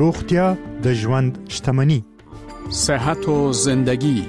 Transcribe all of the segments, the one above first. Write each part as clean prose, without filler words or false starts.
روغتیا د ژوند شتمنی. صحت و زندگی.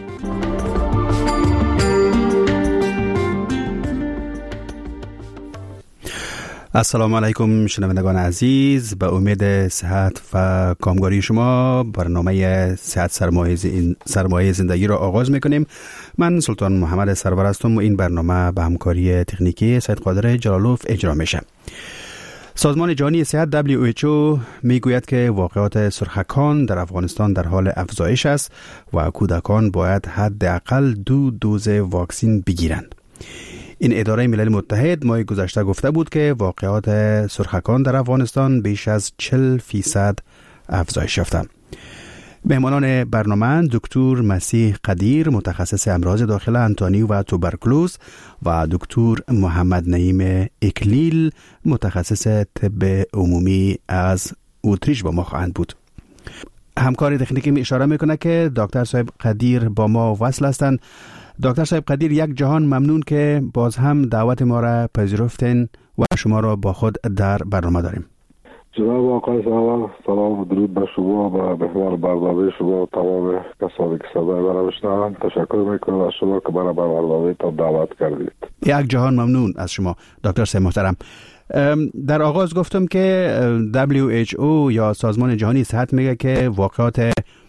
السلام علیکم شنوندگان عزیز، به امید صحت و کامگاری شما برنامه صحت سرمایه زندگی را آغاز میکنیم. من سلطان محمد سرور هستم و این برنامه به همکاری تکنیکی سید قادر جلالوف اجرا میشه. سازمان جهانی صحت WHO میگوید که واقعات سرخکان در افغانستان در حال افزایش است و کودکان باید حداقل 2 دوز واکسن بگیرند. این اداره ملل متحد ماه گذشته گفته بود که واقعات سرخکان در افغانستان بیش از 40% افزایش یافتند. مهمانان برنامه دکتر مسیح قدیر متخصص امراض داخله انتانی و توبرکلوز و دکتر محمد نعیم اکلیل متخصص طب عمومی از اتریش با ما خواهند بود. همکار تکنیکی می اشاره میکنه که دکتر صاحب قدیر با ما وصل هستند. دکتر صاحب قدیر، یک جهان ممنون که باز هم دعوت ما را پذیرفتین و شما را با خود در برنامه داریم. جناب آقای سرور، سلام و درود به شما و به محور برنامه شما و تمام کسانی که صدای مرا میشنوند. تشکر میکنم از شما که مرا به برنامه تان دعوت کردید. یک جهان ممنون از شما دکتر صاحب محترم. در آغاز گفتم که WHO یا سازمان جهانی صحت میگه که واقعات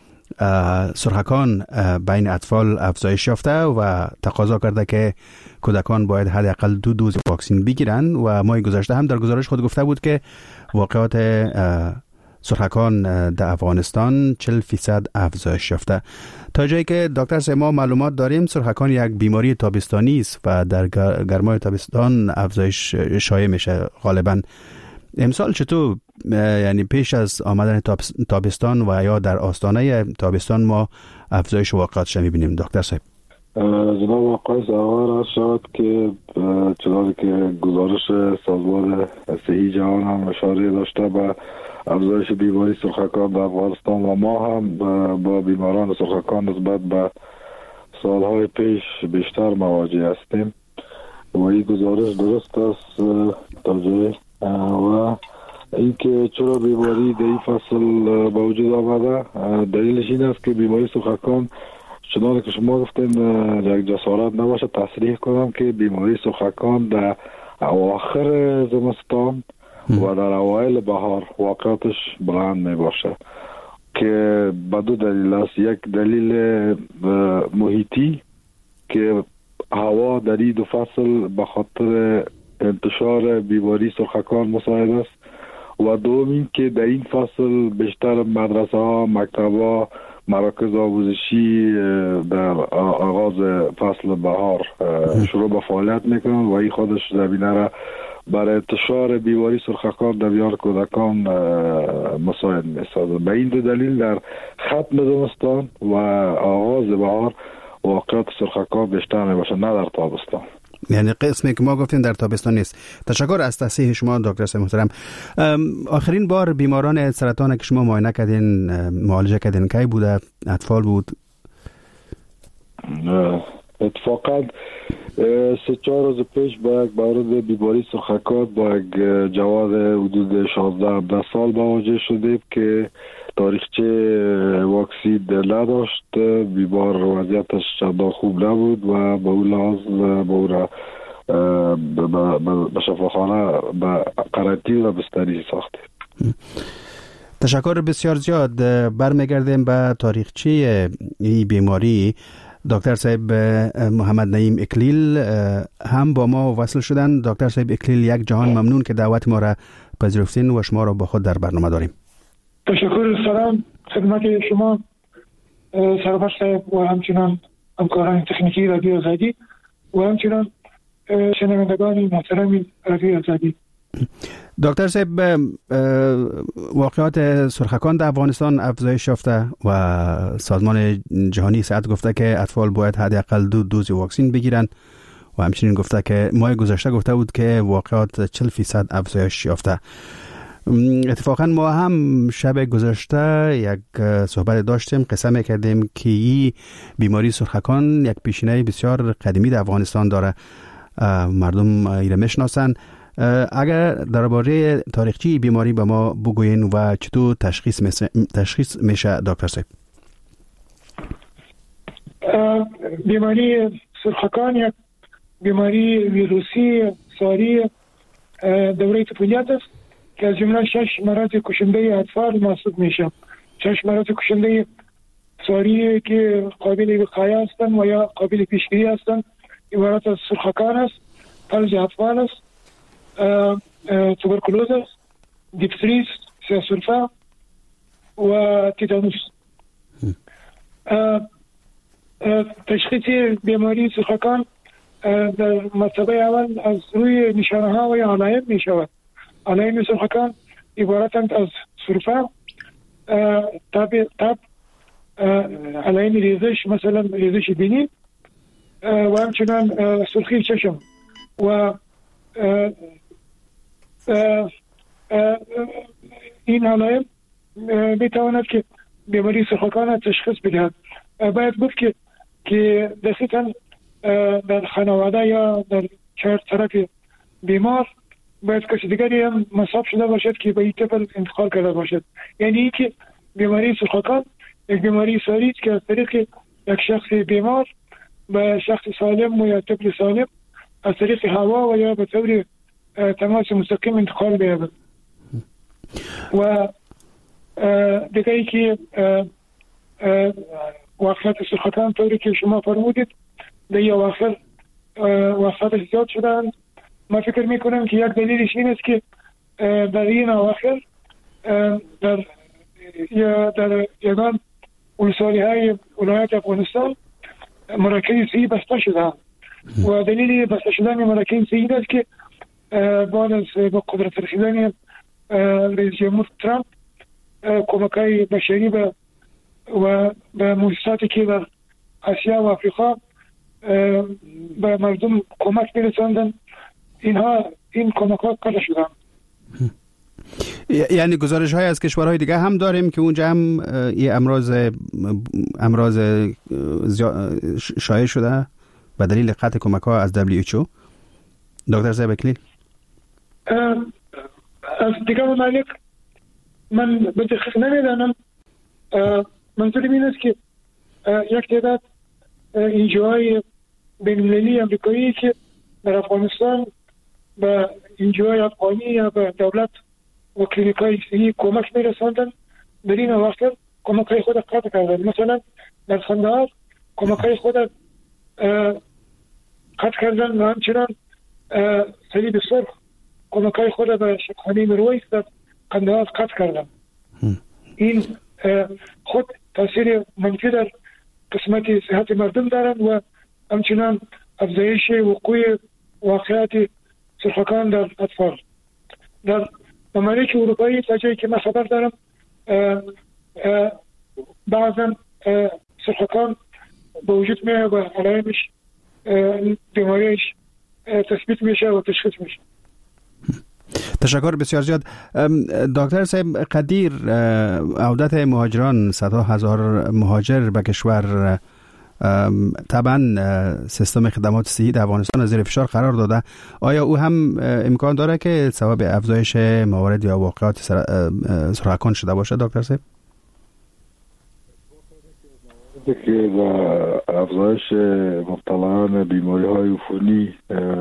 سرخکان بین اطفال افزایش یافته و تقاضا کرده که کودکان باید حداقل 2 دوز واکسن بگیرن و ماه گذشته هم در گزارش خود گفته بود که واقعات سرخکان در افغانستان 40% افزایش یافته. تا جایی که دکتر صاحب ما معلومات داریم سرخکان یک بیماری تابستانی است و در گرمای تابستان افزایش شایع میشه غالبا. امسال چطور، یعنی پیش از آمدن تابستان و یا در آستانه تابستان ما افزایش واقعاتش می‌بینیم دکتر صاحب؟ جناب آقای سرور، از شد که چنانکه که گزارش سازمان صحی جهان هم اشاره داشته به افزایش بیماری سرخکان در افغانستان و ما هم با بیماران سرخکان نسبت به سالهای پیش بیشتر مواجه هستیم و این گزارش درست است تا جای و اینکه چرا بیماری در این فصل به وجود آمده. دلیلش این است که بیماری سرخکان چنانکه که شما گفتین یک جسارت نباشه تصریح کنم که بیماری سرخکان در اواخر زمستان و در اوایل بهار واقعاتش بلند می باشه که به 2 دلیل است. یک دلیل محیطی که هوا در این 2 فصل به خاطر انتشار بیماری سرخکان مساعد است و دوم این که در این فصل بیشتر مدرسه ها، مکتب ها، مراکز آموزشی در آغاز فصل بهار شروع به فعالیت میکنند و این خودش زمینه را برای انتشار بیماری سرخکان در میان کودکان مساعد میسازد. به این 2 دلیل در ختم زمستان و آغاز بهار واقعات سرخکان بیشتر میباشه، نه در تابستان. یعنی قسمی که ما گفتیم در تابستان نیست. تشکر از تصحیح شما دکتر صاحب محترم. آخرین بار بیماران سرطان که شما معاینه کردین، معالجه کردین، کی بوده؟ اطفال بود؟ اتفاقا 3-4 روز پیش با یک مورد بیماری سرخکان با یک جوان حدود 16-17 سال مواجه شدیم که تاریخچه واکسین نداشت. بیمار وضعیتش چندان خوب نبود و به اون لحاظ به شفاخانه به قرنطینه و بستری ساختیم. تشکر بسیار زیاد. برمیگردیم به تاریخچه این بیماری. دکتر صاحب محمد نعیم اکلیل هم با ما وصل شدن. دکتر صاحب اکلیل، یک جهان ممنون که دعوت ما را پذیرفتین و شما را با خود در برنامه داریم. تشکر. سلام خدمت شما سرور صاحب و همچنان همکاران تکنیکی رادیو آزادی و همچنان شنوندگان محترم رادیو آزادی. دکتر صاحب، واقعات سرخکان در افغانستان افزایش یافته و سازمان جهانی صحت گفته که اطفال باید حداقل 2 دوز واکسن بگیرن و همچنین گفته که ماه گذشته گفته بود که واقعات 40% افزایش یافته. اتفاقا ما هم شب گذشته یک صحبت داشتیم، قصه میکردیم که این بیماری سرخکان یک پیشینه بسیار قدیمی در افغانستان داره، مردم ایره میشناسن. اگر درباره تاریخچه بیماری به ما بگوین و چطور تشخیص میشه دکتر صاحب؟ بیماری سرخکان یک بیماری ویروسی ساری دوره طفولیت است که از جمله 6 مرض کشنده اطفال محسوب میشه. 6 مرض کشنده ساری که قابل وقایه هستند و یا قابل پیشگیری هستند عبارت از سرخکان است، فلج اطفال است، توبرکلوز است، دیپتری، سیاه‌سرفه و تیتانوس. تشخیص بیماری سرخکان در مرتبه اول از روی نشانه ها و علائم می شود. علائم سرخکان عبارتند از سرفه، تب، علائم ریزش مثلا ریزش بینی و همچنان سرخی چشم و این علائم می تواند که بیماری سرخکان تشخیص بدهد. باید گفت که دقیقاً در خانواده یا در چهار طرف بیمار باید کسی دیگری هم مصاب شده باشد که به این طفل انتقال کرده باشد. یعنی این که بیماری سرخکان یک بیماری ساری است که از طریق یک شخص بیمار به شخص سالم و یا طفل سالم از طریق هوا و یا به طور تماس مستقیم انتقال بیابد. و دیگری که واقعیت سرخکان طوری که شما فرمودید در این واقعیت زیاد شدن. من فکر میکنم که یک دلیلش این است که در این اواخر در یگان ولسوالی های ولایت افغانستان مراکز صحی بسته شدن و دلیل بسته شدن مراکز صحی است که بعد از با قدرت رسیدن رئیس جمهور ترامپ کمک‌های بشری و به مؤسساتی که در آسیا و آفریقا به مردم کمک می‌رساندن، این کمک‌ها قطع شدن. یعنی گزارش های از کشورهای دیگه هم داریم که اونجا هم این امراض شایع شده به دلیل قطع کمک ها از WHO. دکتر صاحب اکلیل از دیگه ممالک من به دقیق نمیدانم. منظورم این است که یک تعداد انجیوهای بین‌المللی امریکایی که در افغانستان به انجیوهای افغانی یا به دولت و کلینیک‌های صحی کمک می‌رساندن، در این اواخر کمک‌های خود قطع کردن. مثلا در قندهار کمک‌های خود قطع کردن و همچنان صلیب سرخ کمک‌های خود به شفاخانه میرویس در قندهار قطع کردن. این خود تاثیر منفی در قسمت صحت مردم دارند و همچنان افزایش وقوع واقعیت سرخکان در اطفال. در ممالک اروپایی تا جایی که من خبر دارم بعضا سرخکان به وجود میاد و علائمش بیماریش تثبیت میشه و تشخیص میشه. تشکر بسیار زیاد دکتر صاحب. قدیر عودت مهاجران، صدها هزار مهاجر به کشور طبعا سیستم خدمات صحی در افغانستان زیر فشار قرار داده. آیا او هم امکان داره که سبب افزایش موارد یا واقعات سرخکان شده باشه دکتر صاحب؟ که افزایش مبتلایان بیماری های عفونی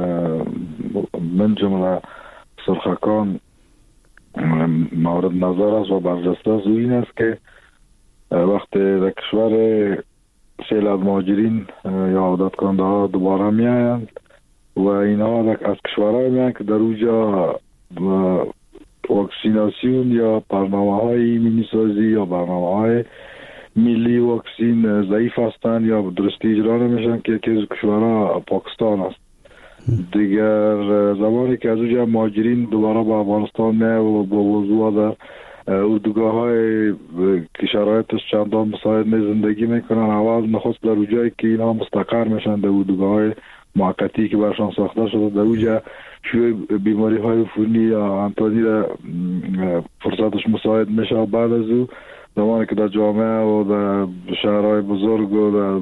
من جمله سرخکان مورد نظر است و برجسته است. این است که وقتی در کشور سیل از مهاجرین یا عودت کننده ها دوباره می آیند و اینها از کشورهای می آیند که در اونجا واکسیناسیون یا برنامه های ایمنی سازی یا برنامه های ملی واکسین ضعیف هستند یا درستی اجرا نمیشن که یکی از کشورها پاکستان است. دیگر زمانی که از اونجا مهاجرین دوباره به افغانستان میه و با وضوع در اردوگاه های که شرایطش چندان مساعد زندگی میکنن، اول نخست در اونجایی که اینها مستقر میشن در اردوگاه های موقتی که برشان ساخته شده، در اونجا شیوع بیماری های عفونی یا انتانی فرصتش مساعد میشه. بعد از او زمانی که در جامعه و در شهرهای بزرگ و در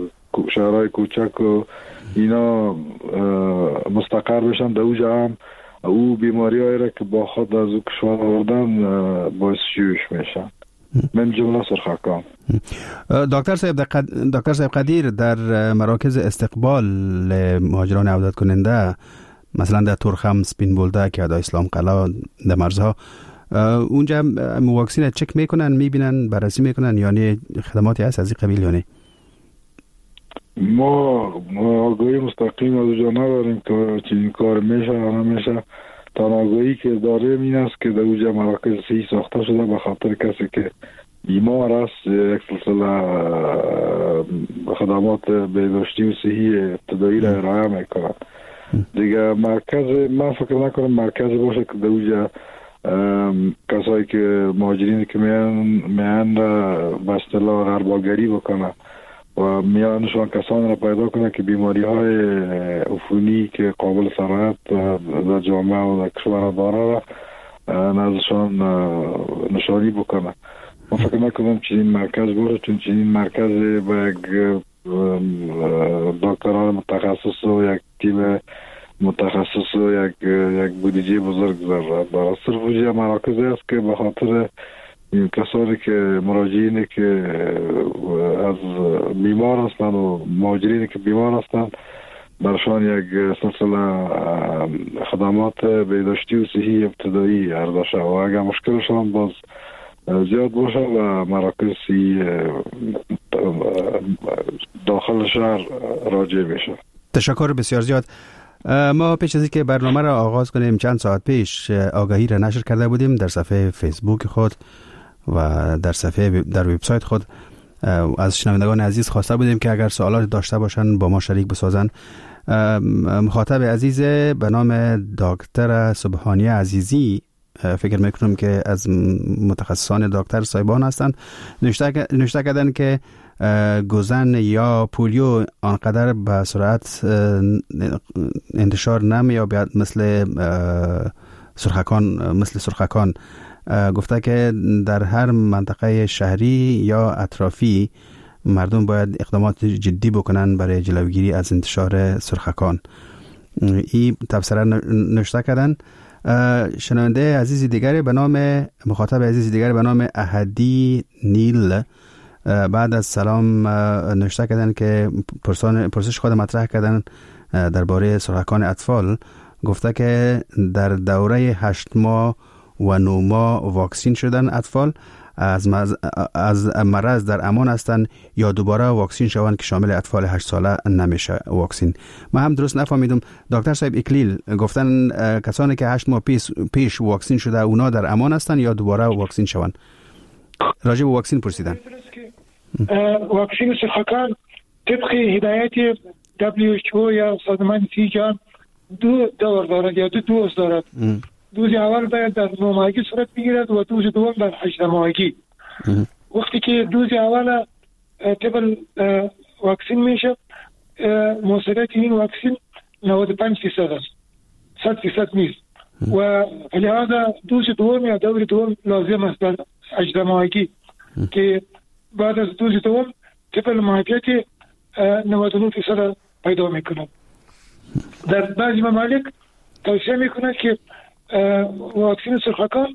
شهرهای کوچک و اینا مستقر بشن، در اونجا هم او بیماری هایی را که با خود از او کشور آوردن باعث شیوعش میشن، من جمله سرخکان. دکتر صاحب قدیر، در مراکز استقبال مهاجران عودت کننده مثلا در تورخم، سپین بولدک یا در اسلام قلعه، در مرزها، اونجا واکسین چک میکنن، میبینن، بررسی میکنن، یعنی خدماتی هست از این قبیل یا نه؟ ما آگاهی مستقیم از اونجا نداریم که چنین کار میشه یا نمیشه. تنها آگاهی که داریم این است که در اونجا مراکز صحی ساخته شده به خاطر کسی که بیمار است یک سلسله خدمات بهداشتی و صحی ابتدایی را ارائه میکنند. دیگه مرکز، من فکر نکنم مرکز باشه که در اونجا کسایی که مهاجرین که میان به اصطلاح غربالگری بکنن و میانشان کسان را پیدا کنه که بیماری های عفونی که قابل سرایت در جامعه و در کشور داره را نزدشان نشانی بکنه. من فکر نکنم چنین مرکز باشه، چون چنین مرکز با یک دکتران متخصص و یک تیم متخصص و یک بودجه بزرگ ضرورت داره. صرف اونجا مراکزی است که به خاطر این کسانی که مراجعینی که از بیمار هستند و مهاجرینی که بیمار هستند برشان یک سلسله خدمات بهداشتی و صحی ابتدایی عرضه شود و اگر مشکلشان باز زیاد باشه و مراکز صحی داخل شهر راجع بشه. تشکر بسیار زیاد. ما پیش از اینکه برنامه را آغاز کنیم چند ساعت پیش آگاهی را نشر کرده بودیم در صفحه فیسبوک خود و در وبسایت خود. از شنوندگان عزیز خواسته بودیم که اگر سوالات داشته باشن با ما شریک بسازن. مخاطب عزیز به نام دکتر سبحانی عزیزی، فکر میکنم که از متخصصان دکتر صاحبان هستند، نوشته کردن که گزن یا پولیو آنقدر به سرعت انتشار نمی‌یابد مثل سرخکان. گفته که در هر منطقه شهری یا اطرافی مردم باید اقدامات جدی بکنن برای جلوگیری از انتشار سرخکان. این تبصره نوشته کردن. شنونده عزیزی دیگری به نام مخاطب عزیزی دیگری به نام احدی نیل بعد از سلام نوشته کردن که پرسش خود مطرح کردن درباره سرخکان اطفال. گفته که در دوره 8 ماه و 9 ماه واکسین شدن اطفال از مرض در امان هستند یا دوباره واکسین شوند که شامل اطفال 8 ساله نمیشه واکسین. من هم درست نفهمیدم. دکتر صاحب اکلیل گفتن کسانی که 8 ماه پیش واکسین شده اونا در امان هستند یا دوباره واکسین شوند. راجع به واکسین پرسیدن. واکسین سرخکان طبق هدایت WHO یا سازمان صحت جهان 2 دور دارد یا 2 دوز دارد. دوز اول باید در 9 ماهگی صورت بگیرد و دوز دوم در 8 ماهگی. وقتی که دوز اول طبق واکسین میشه، موثریت این واکسین 95% است، 100% نیست و لذا دوز دوم یا دور دوم لازم است در 8 ماهگی که بعد از دوز دوم طبق ماهیت 99% پیدا میکنه. در بعضی ممالک توصیه میکنه که واکسین سرخکان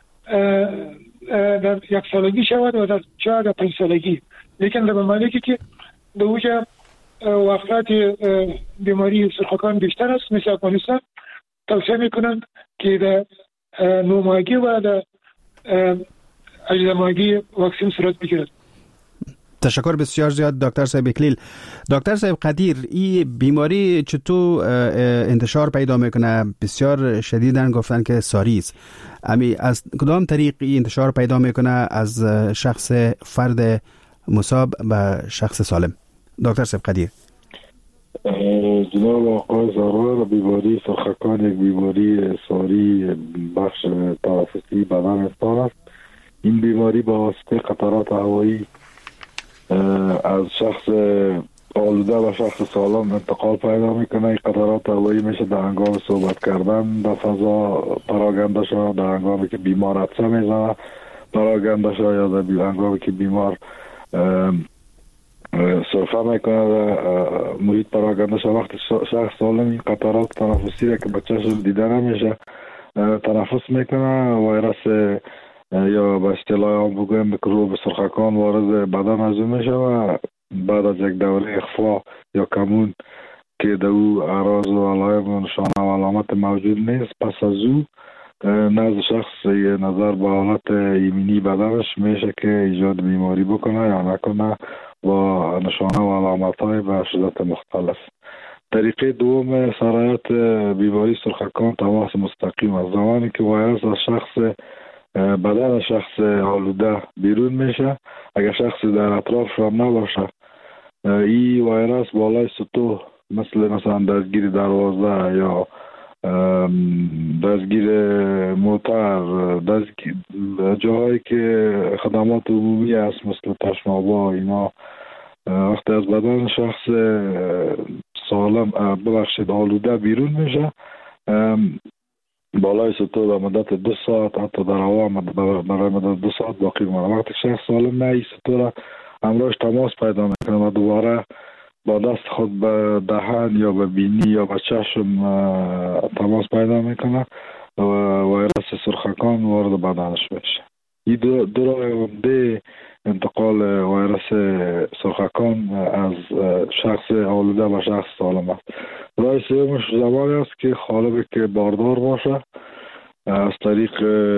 در 1 سالگی شود و در 4 تا 5 سالگی، لیکن در ممالکی که در اوجا وفات بیماری سرخکان بیشتر است مثل افغانستان توصیه میکنند که در 9 ماهگی و در 18 ماهگی واکسین صورت بگیرد. تشکر بسیار زیاد دکتر صاحب اکلیل. دکتر صاحب قدیر، این بیماری چطور انتشار پیدا میکنه؟ بسیار شدیدن گفتن که ساری است. از کدام طریق این انتشار پیدا میکنه از شخص فرد مصاب به شخص سالم؟ دکتر صاحب قدیر. جناب آقای زارار، بیماری سرخکان یک بیماری ساری بخش تنفسی بدن انسان است. این بیماری با واسطه قطرات هوایی از شخص آلوده و شخص سالم انتقال پیدا میکنه. این قطرات هوایی میشه در هنگام صحبت کردن در فضا پراگنده شود، در هنگامی که بیمار عطسه میزنه پراگنده شود، یا در هنگامی که بیمار سرفه میکنه و محیط پراگندهش وقت شخص سالم قطرات تنفسی را که بچهش دیده نمیشه تنفس میکنه ویروس یا به اصطلاح هم بگویم میکروب سرخکان وارد بدن از او میشه و بعد از یک دوره اخفا یا کمون که در او اعراض و علائم و نشانه و علامت موجود نیست پس از او نزد شخص نظر به حالت ایمنی بدنش میشه که ایجاد بیماری بکنه یا نکنه با نشانه و علامت های به شدت مختلف. طریقه دوم سرایت بیماری سرخکان تماس مستقیم است. زمانی که ویروس از شخص بدن شخص آلوده بیرون میشه اگر شخص در اطرافش هم نباشه این ویروس بالای سطوح مثلا دستگیر دروازه یا دستگیر موتر جاهایی که خدمات عمومی است مثل تشنابا اینا وقتی از بدن شخص سالم ببخشید آلوده بیرون میشه بالای سطوح در مدت 2 ساعت حتی در هوا برای مدت 2 ساعت باقی مانه. وقتی شخص سالم نه این سطوح را همراهش تماس پیدا میکنه و دوباره با دست خود به دهن یا به بینی یا به چشم تماس پیدا میکنه و ویروس سرخکان وارد بدنش میشه. این دو راه عمده انتقال ویروس سرخکان از شخص آلوده به شخص سالم است. راه سومش زمانی است که خالبی که باردار باشه از طریق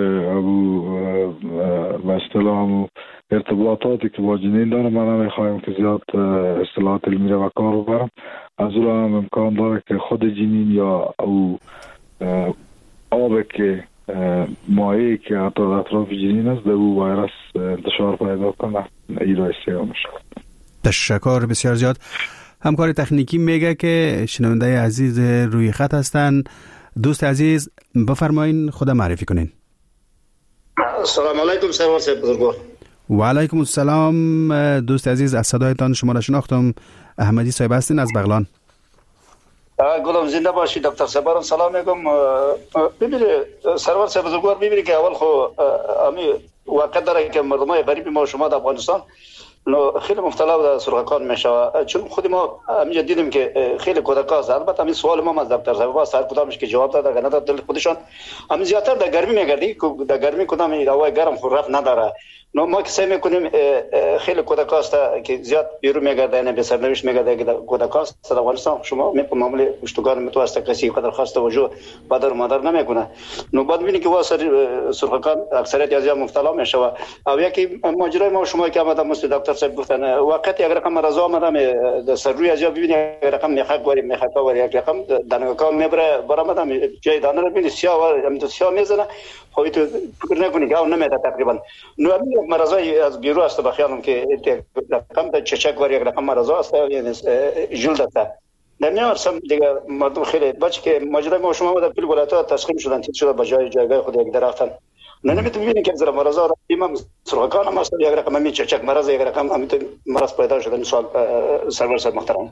به اصطلاح ارتباطاتی که با جنین داره من نمیخوایم که زیاد اصطلاحات علمی رو به کار ببرم از اون هم امکان داره که خود جنین یا او آبی که مایعی که حتی در اطراف جنین است در او ویروس انتشار پیدا کنه. این راه سومش. تشکر بسیار زیاد. همکار تکنیکی میگه که شنونده عزیز روی خط هستن. دوست عزیز بفرمایین خود معرفی کنین. سلام علیکم سرور صاحب بزرگوار. و علیکم السلام دوست عزیز، از صدایتان شما را شناختم. احمدی صاحب هستین از بغلان. گلم زنده باشی دکتر صاحب. سلام علیکم. ببینید سرور صاحب بزرگوار ببینید که اول خو امی واقع داره که مردمای غریب ما شما در افغانستان خیلی مبتلا به سرخکان میشه چون خود ما همینجا دیدیم که خیلی کودکان است. البته همین سوال ما از دکتر صاحب واسه هر کدامش که جواب داد اگر نداد دل خودشان همین زیاتر در گرمی میگردی که در گرمی کدام هوای گرم خود رفت نداره. ما که سعی میکنیم خیلی کودکان است که زیاد بیرون میگرده یعنی به سرنوشت میگرده که کودکان است در افغانستان شما معمولی پشتگان متوسط کسی قدر خاص توجه پدر و مادر نمیکنه. نو بعد ببینید که واسه سرخکان اکثریت از مبتلا میشه و یکی ماجرای ما شما که آمده مثل دکتر صاحب گفتن وقتی اگر رقم مرض آمده سر روی از ببینید رقم میخک واری یک رقم دانگکان میبره برآمدم جای دانه رو ببینید سیاه میزنه خب تو فکر نکنید که اون نمیده تقریبا. نو مرضای از بیرون است به خیالم که رقم چچک واری یک رقم مرض است یعنی جلد است. نمیارسم دیگه مردم خیلی بچه که ماجرای ما شما در پل ولایت‌ها تسخیر شدن تیز شده به جایگاه خود یک درختن نمیتونم ببینید که زیر مرض را امام سرخکان هم است یک رقم می چچک مرض یک رقم همین مرض پیدا شده. سوال سرور صاحب محترم.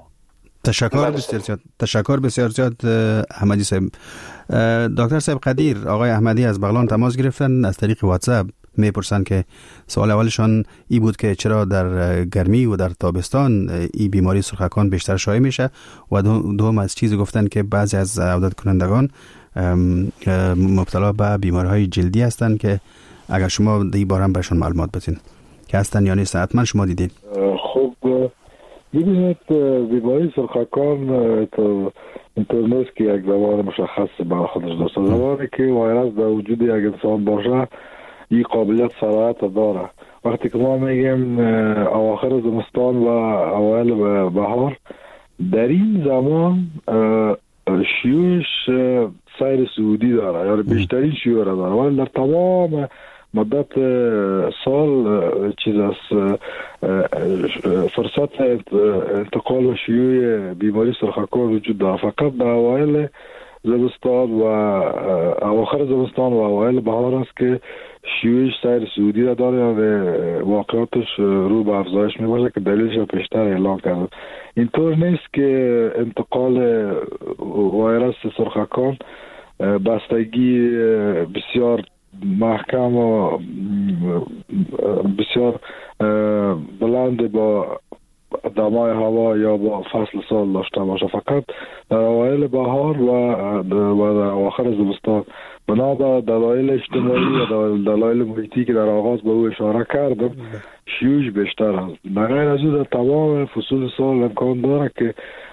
تشکر بسیار زیاد احمدی صاحب. دکتر صاحب قدیر آقای احمدی از بغلان تماس گرفتن از طریق واتساپ میپرسن که سوال اولشان ای بود که چرا در گرمی و در تابستان ای بیماری سرخکان بیشتر شایع میشه و دوم از چیزی گفتن که بعضی از عودت کنندگان مبتلا به بیماری‌های جلدی هستند که اگر شما در این باره هم برشان معلومات بدین که هستن یا نیست. حتما شما دیدین. خب ببینید بیماری سرخکان اینطور نیست که یک زمان مشخص برای خودش داشته. زمانی که ویروس در وجود یک انسان باشه این قابلیت سرایت داره. وقتی که ما میگیم اواخر زمستان و اوایل بهار در این زمان شیوعش سیر صعودی داره یعنی بیشترین شیوع را داره ولی در تمام مدت سال چیز است فرصت انتقال و شیوع بیماری سرخکان وجود داره. فقط در اوایل زمستان و اواخر زمستان و اوایل بهار است که شیوعش سیر صعودی را داره و واقعاتش رو به افزایش می باشه که دلیلش را پیشتر اعلام کرده. اینطور نیست که انتقال ویروس سرخکان بستگی بسیار محکم و بسیار بلند با دمای هوا یا با فصل سال داشته باشه، فقط در اوایل بهار و در آخر زمستان. بنا به دلایل اجتماعی و دلایل محیطی که در آغاز به او اشاره کردم شیوع بیشتر است. در غیر از او در تمام فصول سال امکان داره که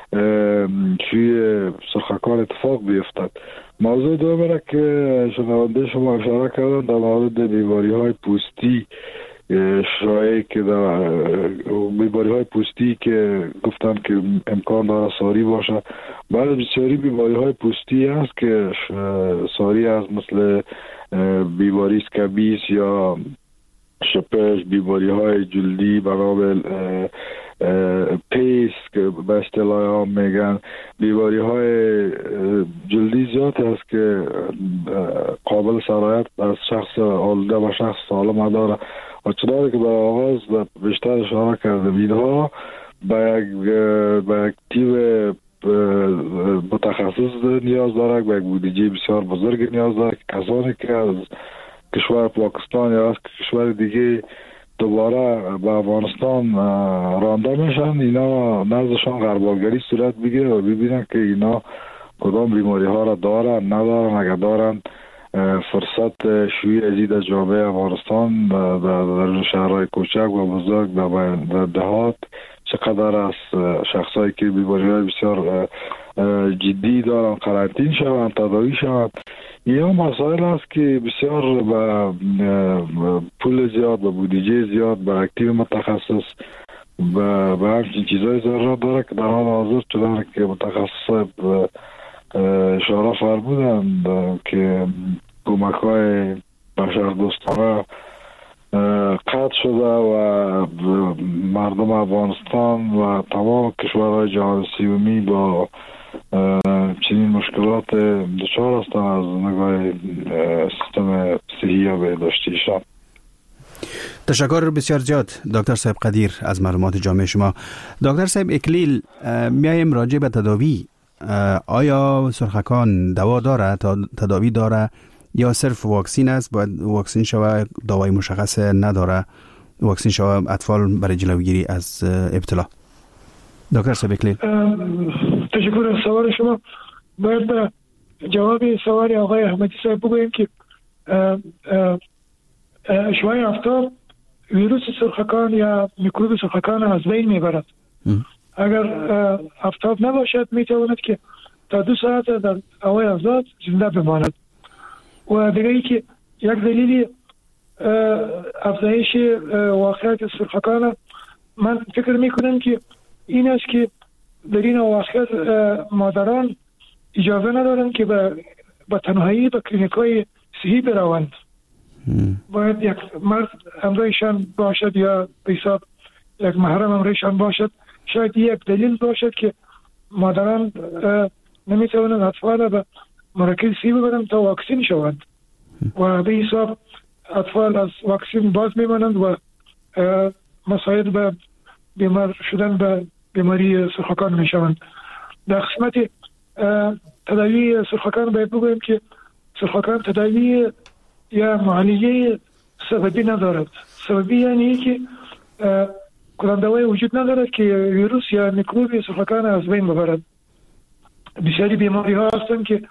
شیوع سرخکان اتفاق بیفتد. موضوع دوم که شنونده شما اشاره کردن در مورد بیماری های پوستی، شایع که در بیماری های پوستی که گفتم که امکان داره ساری باشه، بعد بسیاری بیماری های پوستی هست که ساری هست، مثل بیماری اسکابیس یا شپش، بیماری های جلدی برای پیس که به اصطلاح هم میگن، بیماری های جلدی زیاد هست که قابل سرایت از شخص آلوده و شخص سالم داره و چنانکه که در آغاز بیشتر اشاره کردم اینها به یک تیم متخصص نیاز داره، به یک بودجه بسیار بزرگ نیاز داره که کسانی که از کشور پاکستان یا از کشور دیگه دوباره به افغانستان رانده میشن، اینا نزدشان غربالگری صورت بگیره و ببینن که اینا کدام بیماری ها را دارن ندارن، اگر دارن فرصت شیوع ازید از جامعه افغانستان در شهرهای کوچک و بزرگ در دهات چقدر از شخصایی که بیماری های بسیار جدی دارن قرنطین شوند، تداوی شوند. این مسائل است که بسیار با پول زیاد، با بودجه زیاد، با تیم متخصص به همچین چیزهای ضرورت داره که در حال حاضر چنانکه که متخصص اشاره فرمودند که کمک های بشر دوستانه قطع شده و مردم افغانستان و تمام کشورهای جهان سومی با چنین مشکلات دچار هستند از نگاه سیستم صحی و بهداشتیشان. تشکر بسیار زیاد دکتر صاحب قدیر از معلومات جامع شما. دکتر صاحب اکلیل، میایم راجع به تداوی. آیا سرخکان دوا داره، تداوی داره یا صرف واکسین است؟ باید واکسین شوه، دوای مشخص نداره، واکسین شوه اطفال برای جلوگیری از ابتلا؟ دکتر صاحب اکلیل. تشکر از سوال شما. باید به جواب سوال آقای احمدی صاحب بگویم که شوای آفتاب ویروس سرخکان یا میکروب سرخکان از بین میبرد. اگر آفتاب نباشد میتواند که تا 2 ساعت در هوای آزاد زنده بماند. و دیگه ای که یک دلیل افزایش واقعیت سرخکان من فکر میکنم که این است که در این واقعیت مادران اجازه ندارند که به تنهایی به کلینیک‌های صحی بروند. باید یک مرد همراهشان باشد یا به حساب یک محرم همراهشان باشد. شاید یک دلیل باشد که مادران نمیتوانند اطفال به مراکز صحی ببرند تا واکسین شوند و به حساب اطفال از واکسین باز میمانند و مساعد به بیمار شدن به بیماری سرخکان میشوند. در قسمت تداوی سرخکان باید بگویم که سرخکان تداوی یا معالجه سببی ندارد. سببی یعنی که کدام دوای وجود ندارد که ویروس یا میکروب سرخکان از بین ببرد. بسیاری بیماری ها هستند که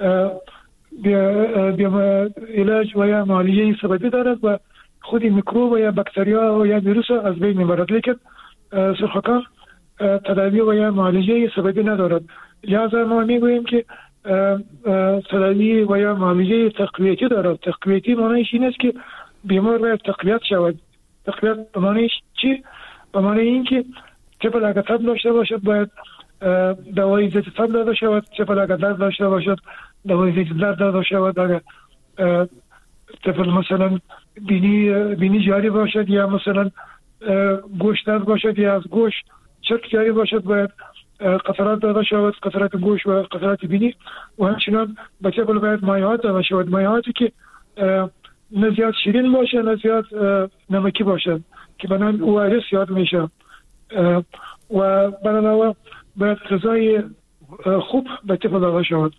علاج و یا معالجه سببی دارد و خود میکروب و یا باکتریا و یا ویروس از بین میبرد، لیکن سرخکان تداوی و یا معالجه سببی ندارد. لذا ما میگوییم که تداوی و یا معالجه تقویتی دارد. تقویتی معنیش این است که بیمار باید تقویت شود. تقویت معنیش چی؟ به معنی این که طفل اگر تب داشته باشد باید دوای ضد تب داده شود، طفل اگر درد داشته باشد دوای ضد درد داده شود، اگر طفل مثلا بینی جاری باشد یا مثلا گوش درد باشد یا از گوش چرک جاری باشد باید قطرات داده شود، قطرات گوش و قطرات بینی. و همچنان به طفل باید مایعات داده شود، مایعاتی که نه زیاد شیرین باشه نه زیاد نمکی باشد که بنابراین ORS یاد میشه. و بنابراین باید غذای خوب به طفل داده شود.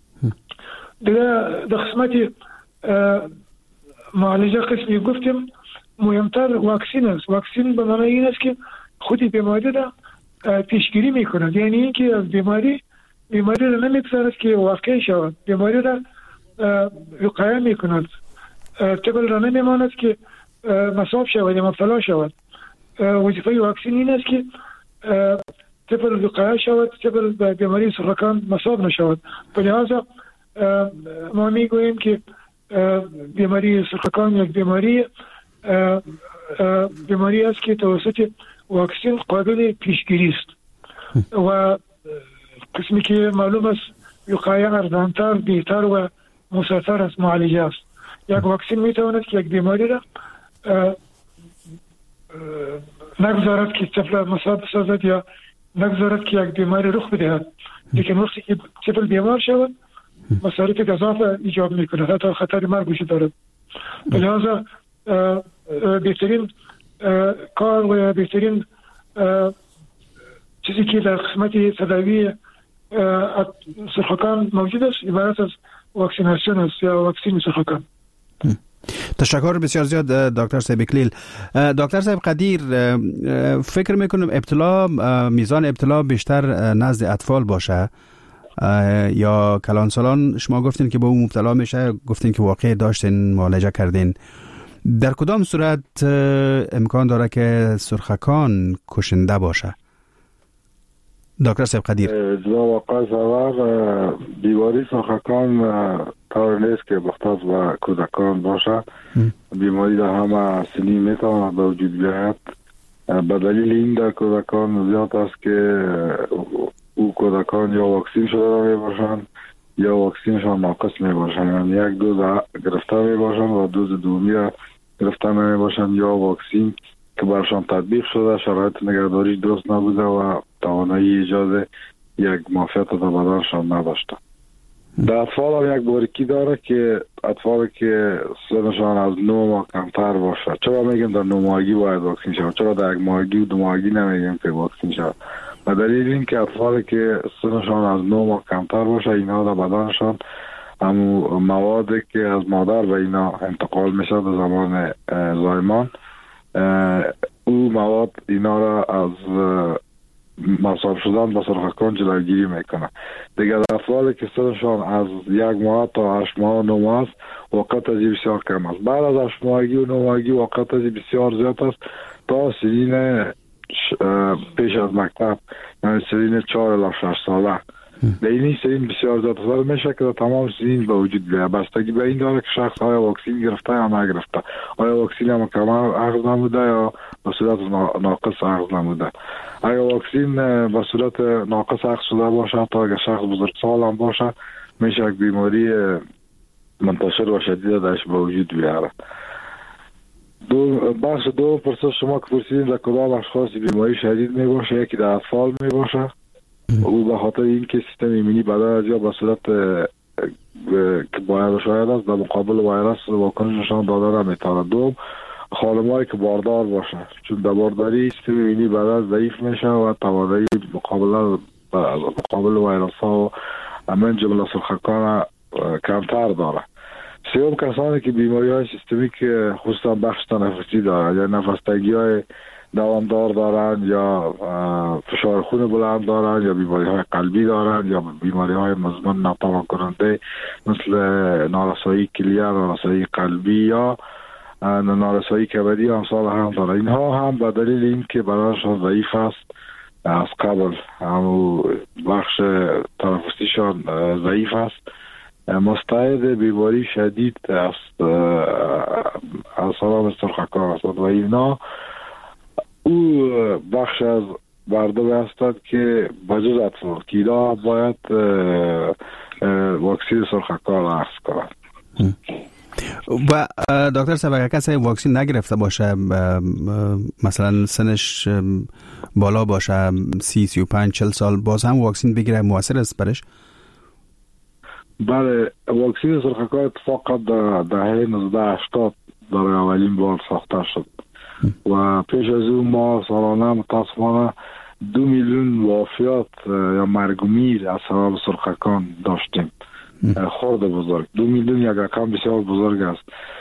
در قسمت معالجه قسمی گفتیم مهمتر واکسین است. واکسین به معنی این است که خود بیماری را پیشگیری میکند. یعنی اینکه از بیماری را نمیگذارد که واقع شود، بیماری را وقایه میکند، طفل را نمیماند که مصاب شود یا مبتلا شود. وظیفه واکسن این است که طفل وقایه شود، طفل به بیماری سرطان مصاب نشود. لذا ما میگوییم که بیماری سرطان یک بیماری است که توسط واکسن قابل پیشگیری است و قسمی که معلوم است وقایه ارزانتر، بهتر و موثرتر از معالجه است. یک واکسن میتواند که یک بیماری را نگذارد که طفل مصاب بسازد یا نگذارد که یک بیماری رخ بدهد، لیکن وقتی که طفل بیمار شود مصارف گزاف ایجاد میکند، حتی خطر مرگ وجود دارد. لذا بهترین کار و بهترین چیزی که در قسمت تداوی سرطان موجود است عبارت از واکسیناسیون است یا واکسین سرطان. تشکر بسیار زیاد دکتر صاحب اکلیل. دکتر صاحب قدیر، فکر میکنم میزان ابتلا بیشتر نزد اطفال باشه یا کلانسالان؟ شما گفتین که به اون مبتلا میشه، گفتین که واقعی داشتین، معالجه کردین. در کدام صورت امکان داره که سرخکان کشنده باشه؟ دکتر صاحب قدیر. واقعا زور بیماری سرخکان طور نیست که مختص به کودکان باشه. بیماری در همه سنین میتواند به وجود بیاید. به دلیل این در کودکان زیاد است که او کودکان یا واکسین شده می باشند یا واکسینشان ناقص می باشند، یعنی یک دوز گرفته می باشند و دوز دومی را گرفته نمی باشند، یا واکسین که برشان تطبیق شده شرایط نگهداری درست نبوده و توانایی ایجاد یک معافیت در بدنشان نداشته. در اطفال هم یک باریکی داره که اطفالی که سنشان از 9 ماه کمتر باشه. چرا میگیم در 9 ماهگی باید واکسین شود؟ چرا در 1 ماهگی و 2 ماهگی نمیگیم که واکسین شود؟ به دلیل اینکه اطفالی که سنشان از 9 ماه کمتر باشه اینا در بدنشان همون موادی که از مادر به اینا انتقال میشه در زمان زایمان، او مواد اینا را از مصاب شدن با سرخکان جلوگیری میکنه. دیگر اطفالی که سنشان از 1 ماه تا 8 ماه و 9 ماه است وقت ازی بسیار کم است. بعد از 8 ماهگی و 9 ماهگی وقت ازی بسیار زیاد است تا سنین پیش از مکتب، یعنی سنین 4 الی 6 ساله. در این سنین بسیار زیاد است میشه که تمام سنین به وجود بیاید. بستگی به این داره که شخص آیا واکسین گرفته یا نگرفته، آیا واکسین هم کامل اخذ نموده یا به صورت ناقص اخذ نموده. اگر واکسین به صورت ناقص اخذ شده باشه تا اگر شخص بزرگسال هم باشه میشه یک بیماری منتشر و شدید درش به وجود بیاره. بخش دو پرسش شما که پرسیدین در کدام اشخاص بیماری شدید می باشه، یکی در اطفال می باشه. او به خاطر اینکه سیستم ایمنی بدن از یا به صورت که باید شاید است در مقابل ویروس واکنششان داده نمیتونه. دوم خانمایی که باردار باشه، چون در بارداری سیستم ایمنی بدن ضعیف میشه و توانایی مقابل ویروس ها و من جمله سرخکان کمتر داره. سوم کسانی که بیماری های سیستمیک خصوصا بخش تنفسی دارند یا نفس‌تنگی های دوامدار دارند یا فشار خون بلند دارند یا بیماری های قلبی دارند یا بیماری های مزمن ناتوان کننده مثل نارسایی کلیه، نارسایی قلبی یا نارسایی کبدی امثال هم دارند. اینها هم به دلیل اینکه بدنشان ضعیف است از قبل، هم بخش تنفسیشان ضعیف است، مستعد بیماری شدید است از سلام سرخکان است و اینا او بخش از مردم هستند که بجز اطفال که اینا باید واکسین سرخکان اخذ کنند. و دکتر صاحب اگر کسی واکسین نگرفته باشه، مثلا سنش بالا باشه 30 35 40 سال، باز هم واکسین بگیره موثر است برش؟ بله، واکسین سرخکان اتفاقا در دهه 1980 برای اولین بار ساخته شد و پیش از اون ما سالانه متاسفانه 2 میلیون وفات یا مرگ و میر از سبب سرخکان داشتیم. خورد بزرگ 2 میلیون یک رقم بسیار بزرگ است.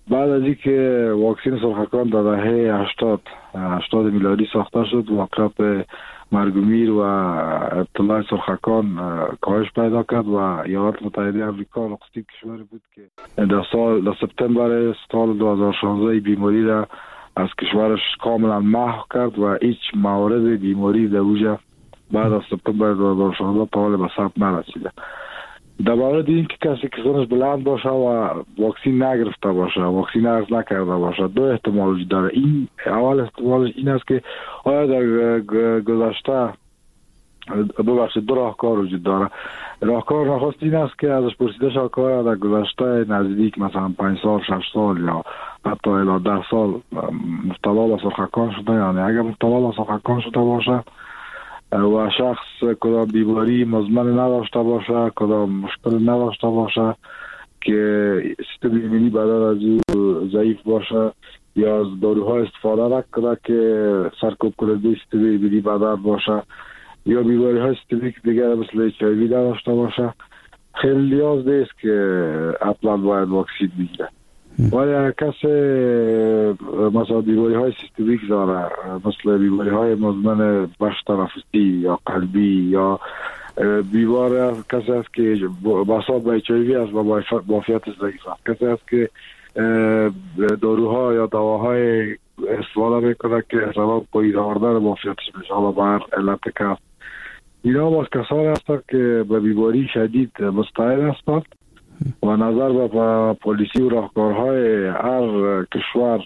بعد از اینکه واکسن سرخکان در دهه 80 میلادی ساخته شد، واقعیت مرگ و میر و ابتلا سرخکان کاهش پیدا کرد و ایالات متحده آمریکا نخستین کشوری بود که در سپتامبر سال 2016 بیماری را از کشورش کاملا محو کرد و هیچ مورد بیماری در اوجا بعد از سپتامبر 2016 تا حال به ثبت نرسیده. در مورد این که کسی که سنش بلند باشه و واکسین نگرفته باشه، واکسین اخذ نکرده باشه، دو احتمال وجود داره. این اول احتمالش این است که آیا در گذشته دو راهکار وجود داره. راهکار نخست این است که ازش پرسیده شد که آیا در گذشته نزدیک مثلا 5 سال 6 سال یا حتی الی 10 سال مبتلا به سرخکان شده، یعنی اگر مبتلا به سرخکان شده باشه و شخص کدام بیماری مزمن نداشته باشه، کدام مشکل نداشته باشه که سیستم ایمنی بدن از او ضعیف باشه یا از داروها استفاده نکنه که سرکوب کننده سیستم ایمنی بدن باشه یا بیماری های سیستمیک دیگر مثل HIV نداشته باشه، خیلی نیاز نیست که حتما باید واکسین بگیره. ولی کسی مثلا بیماری های سیستمیک داره، مثل بیماری های مزمن بخش تنفسی یا قلبی یا بیمار کسی است که بساط به HIV است و معافیت ضعیف است، کسی است که داروها یا دواهای استفاده میکنه که سبب پایین آوردن معافیتش میشه، حالا بر علت کف. اینا باز کسانی هستند که به بیماری شدید مستعد هستند و نظر به پالیسی و راهکارهای هر کشور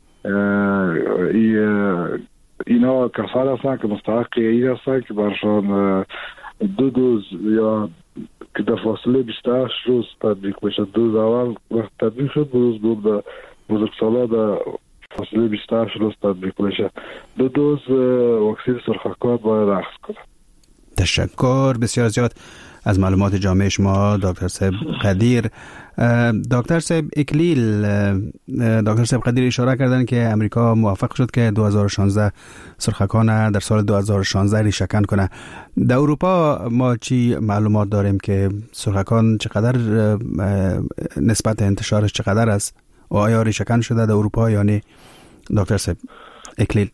اینا کسانی هستند که مستحق این هستند که برشان 2 دوز یا که در فاصله 28 روز تطبیق بشه. دوز اول وقت تطبیق شد، دوز دوم بزرگسالا در فاصله 28 روز تطبیق بشه. 2 دوز واکسن سرخکان باید اخذ کنه. تشکر بسیار زیاد از معلومات جامع شما دکتر صاحب قدیر. دکتر صاحب اکلیل، دکتر صاحب قدیر اشاره کردن که امریکا موفق شد که 2016 سرخکان در سال 2016 ریشه‌کن کنه. در اروپا ما چی معلومات داریم که سرخکان چقدر نسبت انتشارش چقدر است و آیا ریشه‌کن شده در اروپا یا نه؟ دکتر صاحب اکلیل.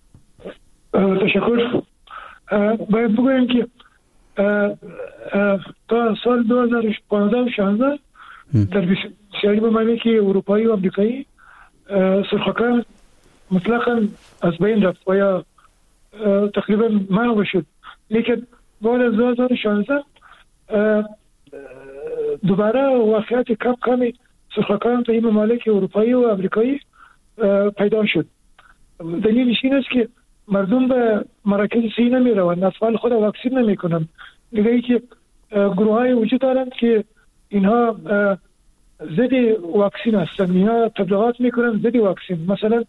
تشکر. باید بگویم که تا سال 2015 و 16 در بسیاری ممالک اروپایی و امریکایی سرخکان مطلقاً از بین رفت و یا تقریبا محو شد، لیکن بعد از 2016 دوباره واقعیت کمی سرخکان در این ممالک اروپایی و امریکایی پیدا شد. دلیلش این است که مردم به مراکز صحی نمی روند، اطفال خود واکسین نمی کنند. دیگه ای که گروه های وجود دارند که اینها ضد واکسین هستند، اینها تبلیغات می کنند ضد واکسین.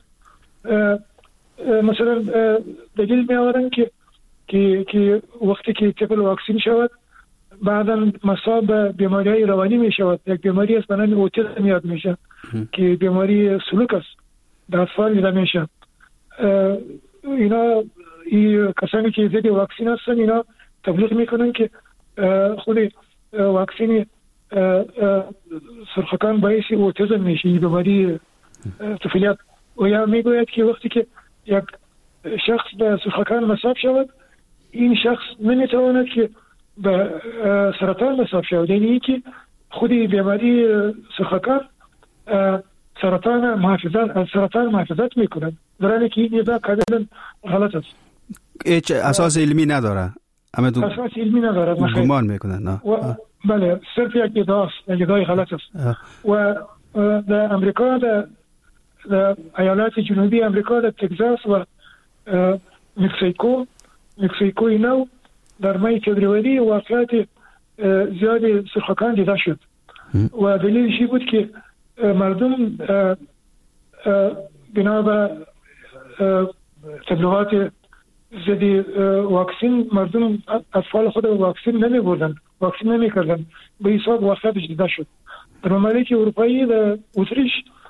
مثلا دلیل می آورند که وقتی که طفل واکسین شود بعدا مصاب به بیماری های روانی می شود. یک بیماری است به نام اوتیسم یاد میشه که بیماری سلوک است، در اطفال دیده میشه. اینا کسانی که ضد واکسین هستن اینا تبلیغ میکنن که خود واکسین سرخکان باعث اوتیسم میشه، بیماری طفولیت. و یا میگوید که وقتی که یک شخص به سرخکان مصاب شود این شخص نمیتواند که به سرطان مصاب شود، یعنی که خود بیماری سرخکان سرطان محافظت میکنن، در حالی که این ادعا کاملا غلط است. هیچ اساس علمی نداره. اساس علمی نداره، گمان میکنن. بله، صرف یک ادعاست، یک ادعای غلط است. و در امریکا، در ایالات جنوبی امریکا، در تگزاس و مکسیکوی نو در ماه فبروری واقعیت زیاد سرخکان دیده شد و دلیلش بود که مردم بنا به تبلیغات ضد واکسین مردم اطفال خود واکسین نمی بردن، واکسین نمی کردن، به حساب واقعیتش دیده شد. در ممالک اروپایی در اتریش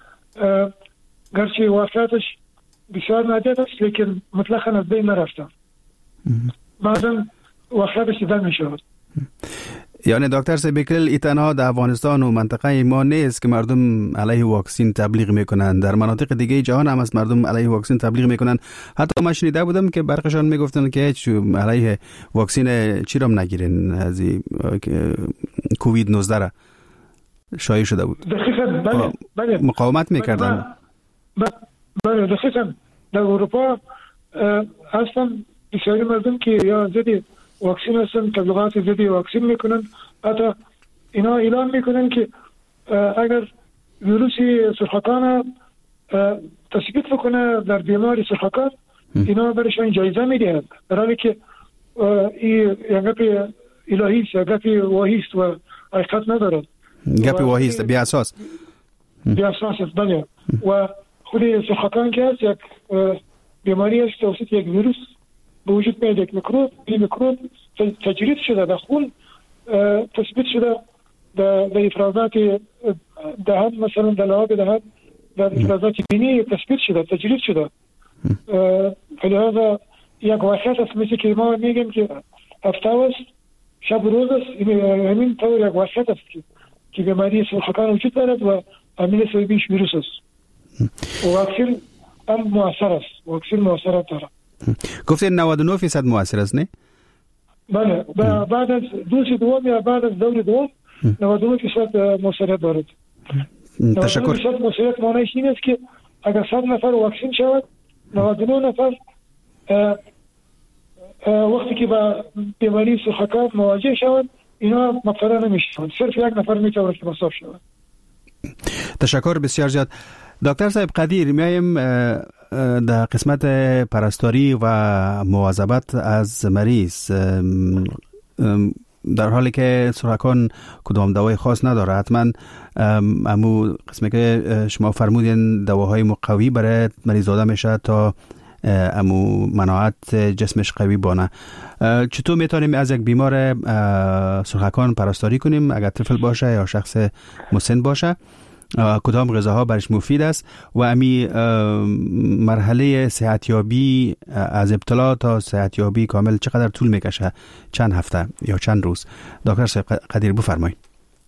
گرچه واقعیتش بسیار نادر است لیکن مطلقاً از بین نرفته، بعضا واقعیتش دیده می شود. یعنی دکتر سبیکل ای تنها در افغانستان و منطقه ما نیست که مردم علیه واکسین تبلیغ میکنن، در مناطق دیگه جهان هم است مردم علیه واکسین تبلیغ میکنن. حتی من شنیده بودم که برخشان میگفتن که هیچ علیه واکسین چی را نگیرین، از کووید 19 را شایع شده بود. دقیقاً بله مقاومت میکردن. بله دقیقاً در اروپا اصلا بسیاری مردم که یا ضد واکسین هستن تبلیغات ضد واکسین میکنن، حتی اینا اعلان میکنن که اگر ویروس سرخکان تثبیت بکنه در بیماری سرخکان اینا برشان جایزه میدهند، در حالی که این گپ الهی است، گپ واهی است و حقیقت ندارد. گپ واهی است، بی اساس است. بله. و خود سرخکان که است یک بیماری است توسط یک ویروس به وجود میاد، یک میکروب. این میکروب تجرید شده در خون، تثبیت شده در افرازات دهان، مثلا در لعاب دهان، در افرازات بینی تثبیت شده، تجرید شده. فلهذا یک واقعیت است، مثل که ما میگیم که هفته است شب روز است، همین طور یک واقعیت است که بیماری سرخکان وجود دارد و عامل سببیش ویروس است. و واکسین هم مؤثر است، واکسین مؤثرات دارد. گفتین 99% مؤثر است نه؟ بله، بعد از دوز دوم یا بعد از دور دوم 99% مؤثریت دارد. تشکر. 99% مؤثریت معنیش این است که اگر 100 نفر واکسین شود 99 نفر وقتی که با بیماری سرخکان مواجه شود اینا مبتلا نمیشن، صرف یک نفر میتواند که مصاب شود. تشکر بسیار زیاد. دکتر صاحب قدیر، میایم در قسمت پرستاری و مواظبت از مریض. در حالی که سرخکان کدام دوای خاص نداره، حتما امو قسمی که شما فرمودین دواهای مقوی برای مریض داده میشه تا امو مناعت جسمش قوی بانه. چطور میتونیم از یک بیمار سرخکان پرستاری کنیم، اگر طفل باشه یا شخص مسن باشه؟ کدام غذاها برش مفید است و امی مرحله صحتیابی از ابتلا تا صحتیابی کامل چقدر طول میکشه؟ چند هفته یا چند روز؟ دکتر صاحب قدیر بفرمایید.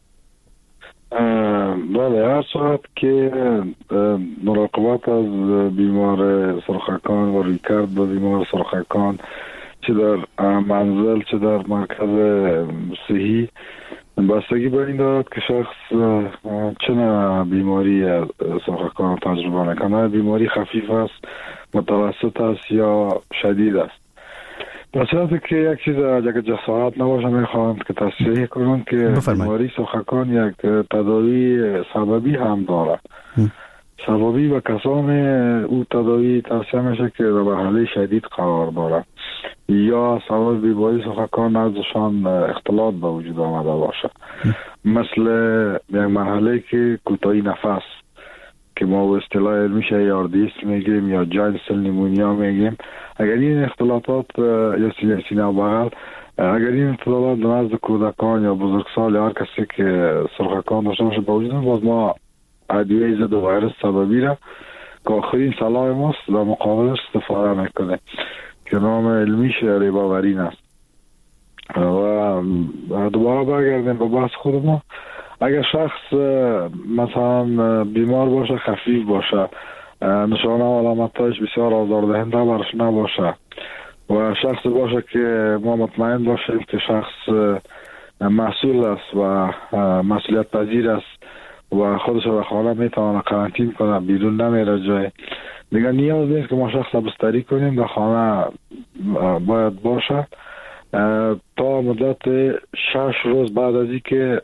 بله، هر صورت که مراقبت از بیمار سرخکان و رویکرد به بیمار سرخکان چه در منزل چه در مرکز صحی بستگی بر این دارد که شخص چه نوع بیماری سرخکان تجربه نکنه. بیماری خفیف است، متوسط است یا شدید است. در صورتی که یک چیز یک جسارت نباشه میخواهند که تصحیح کنند که بیماری سرخکان یک تداوی سببی هم دارد. سببی و کسان او تداوی توصیه میشه که در مرحله شدید قرار دارد یا سبب بیماری سرخکان نزدشان اختلاط به وجود آمده باشه، مثل یک مرحله که کوتاهی نفس که ما به اصطلاح علمیش یاردیست میگیم یا جاینت سل نیمونیا میگیم. اگر این اختلاطات یا سینه و بغل، اگر این اختلاطات نزد کودکان یا بزرگسال یا هر کسی که سرخکان داشته باشه به وجود، باز ما ادویه ضد ویروس سببی را که آخرین سلاح ماست در مقابلش استفاده میکنه که نام علمیش ریباورین است. و دوباره برگردیم به بحث خود ما. اگر شخص مثلا بیمار باشه، خفیف باشه، نشانه و علامتایش بسیار آزاردهنده برش نباشه و شخص باشه که ما مطمئن باشیم که شخص مسئول است و مسئولیت پذیر است و خودش رو خانه میتونه قرنطین کنه، بیرون نمیره جای دیگه، نیاز نیست که ما شخص بستری کنیم، در خانه باید باشه تا مدت 6 روز بعد از این که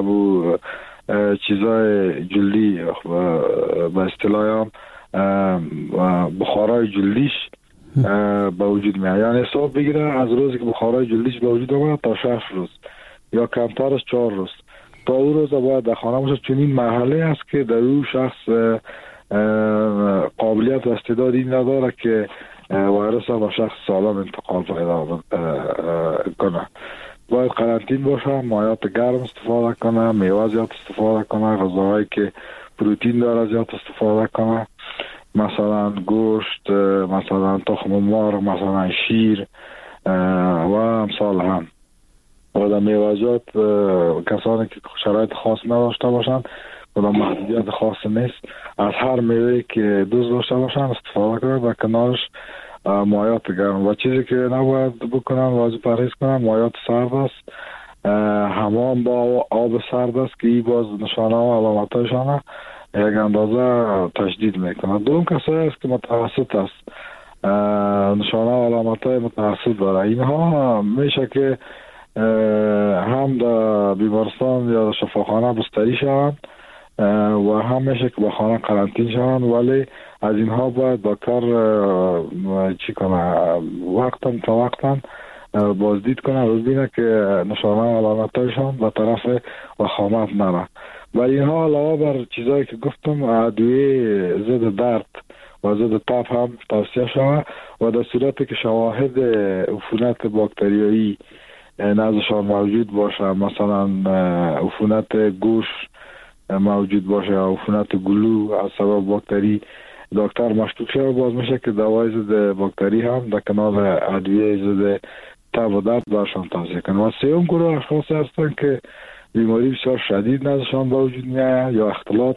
چیزای جلدی به اصطلاح بخارای جلدیش به وجود میاد. یعنی حساب بگیره از روزی که بخارای جلدیش به وجود آمد تا 6 روز یا کمتر از 4 روز تا اون روز باید در خانه باشه، چون این مرحله است که در اون شخص قابلیت و استعداد این نداره که ویروس با شخص سالم انتقال پیدا کنه. باید قرنطین باشه، مایات گرم استفاده کنه، میوه زیاد استفاده کنه، غذاهایی که پروتئین داره زیاد استفاده کنه، مثلا گوشت، مثلا تخم مرغ، مثلا شیر و امثال هم. و و در میوه‌جات کسانی که شرایط خاص نداشته باشند و محدودیت خاص نیست، از هر میوه که دوست داشته باشند استفاده کنند و کنارش مایات گرم و چیزی که نباید بکنن واجب پرهیز کنن مایات سرد است، حمام با آب سرد است که این باز نشانه و علامتایشان یک اندازه تشدید میکنه. دوم کسایی است که متوسط است، نشانه و علامتای متوسط داره. اینها میشه که هم در بیمارستان یا در شفاخانه بستری شوند و هم میشه که با خانه قرنطین شوند، ولی از اینها باید دکتر چی کنه وقتا تا وقتا بازدید کنه و ببینه که نشانه و علامتایشان به طرف وخامت نره. ولی اینها علاوه بر چیزایی که گفتم ادویه ضد درد و ضد تب هم توصیه شود و در صورتی که شواهد عفونت باکتریایی نزدشان موجود باشه، مثلا عفونت گوش موجود باشه یا عفونت گلو از سبب باکتری، دکتر مشکوک شده باز میشه که دوای ضد باکتری هم در کنار ادویه ضد تب و درد برشان توصیه کنه. و سوم گروه اشخاصی هستن که بیماری بسیار شدید نزدشان به وجود میاد یا اختلاط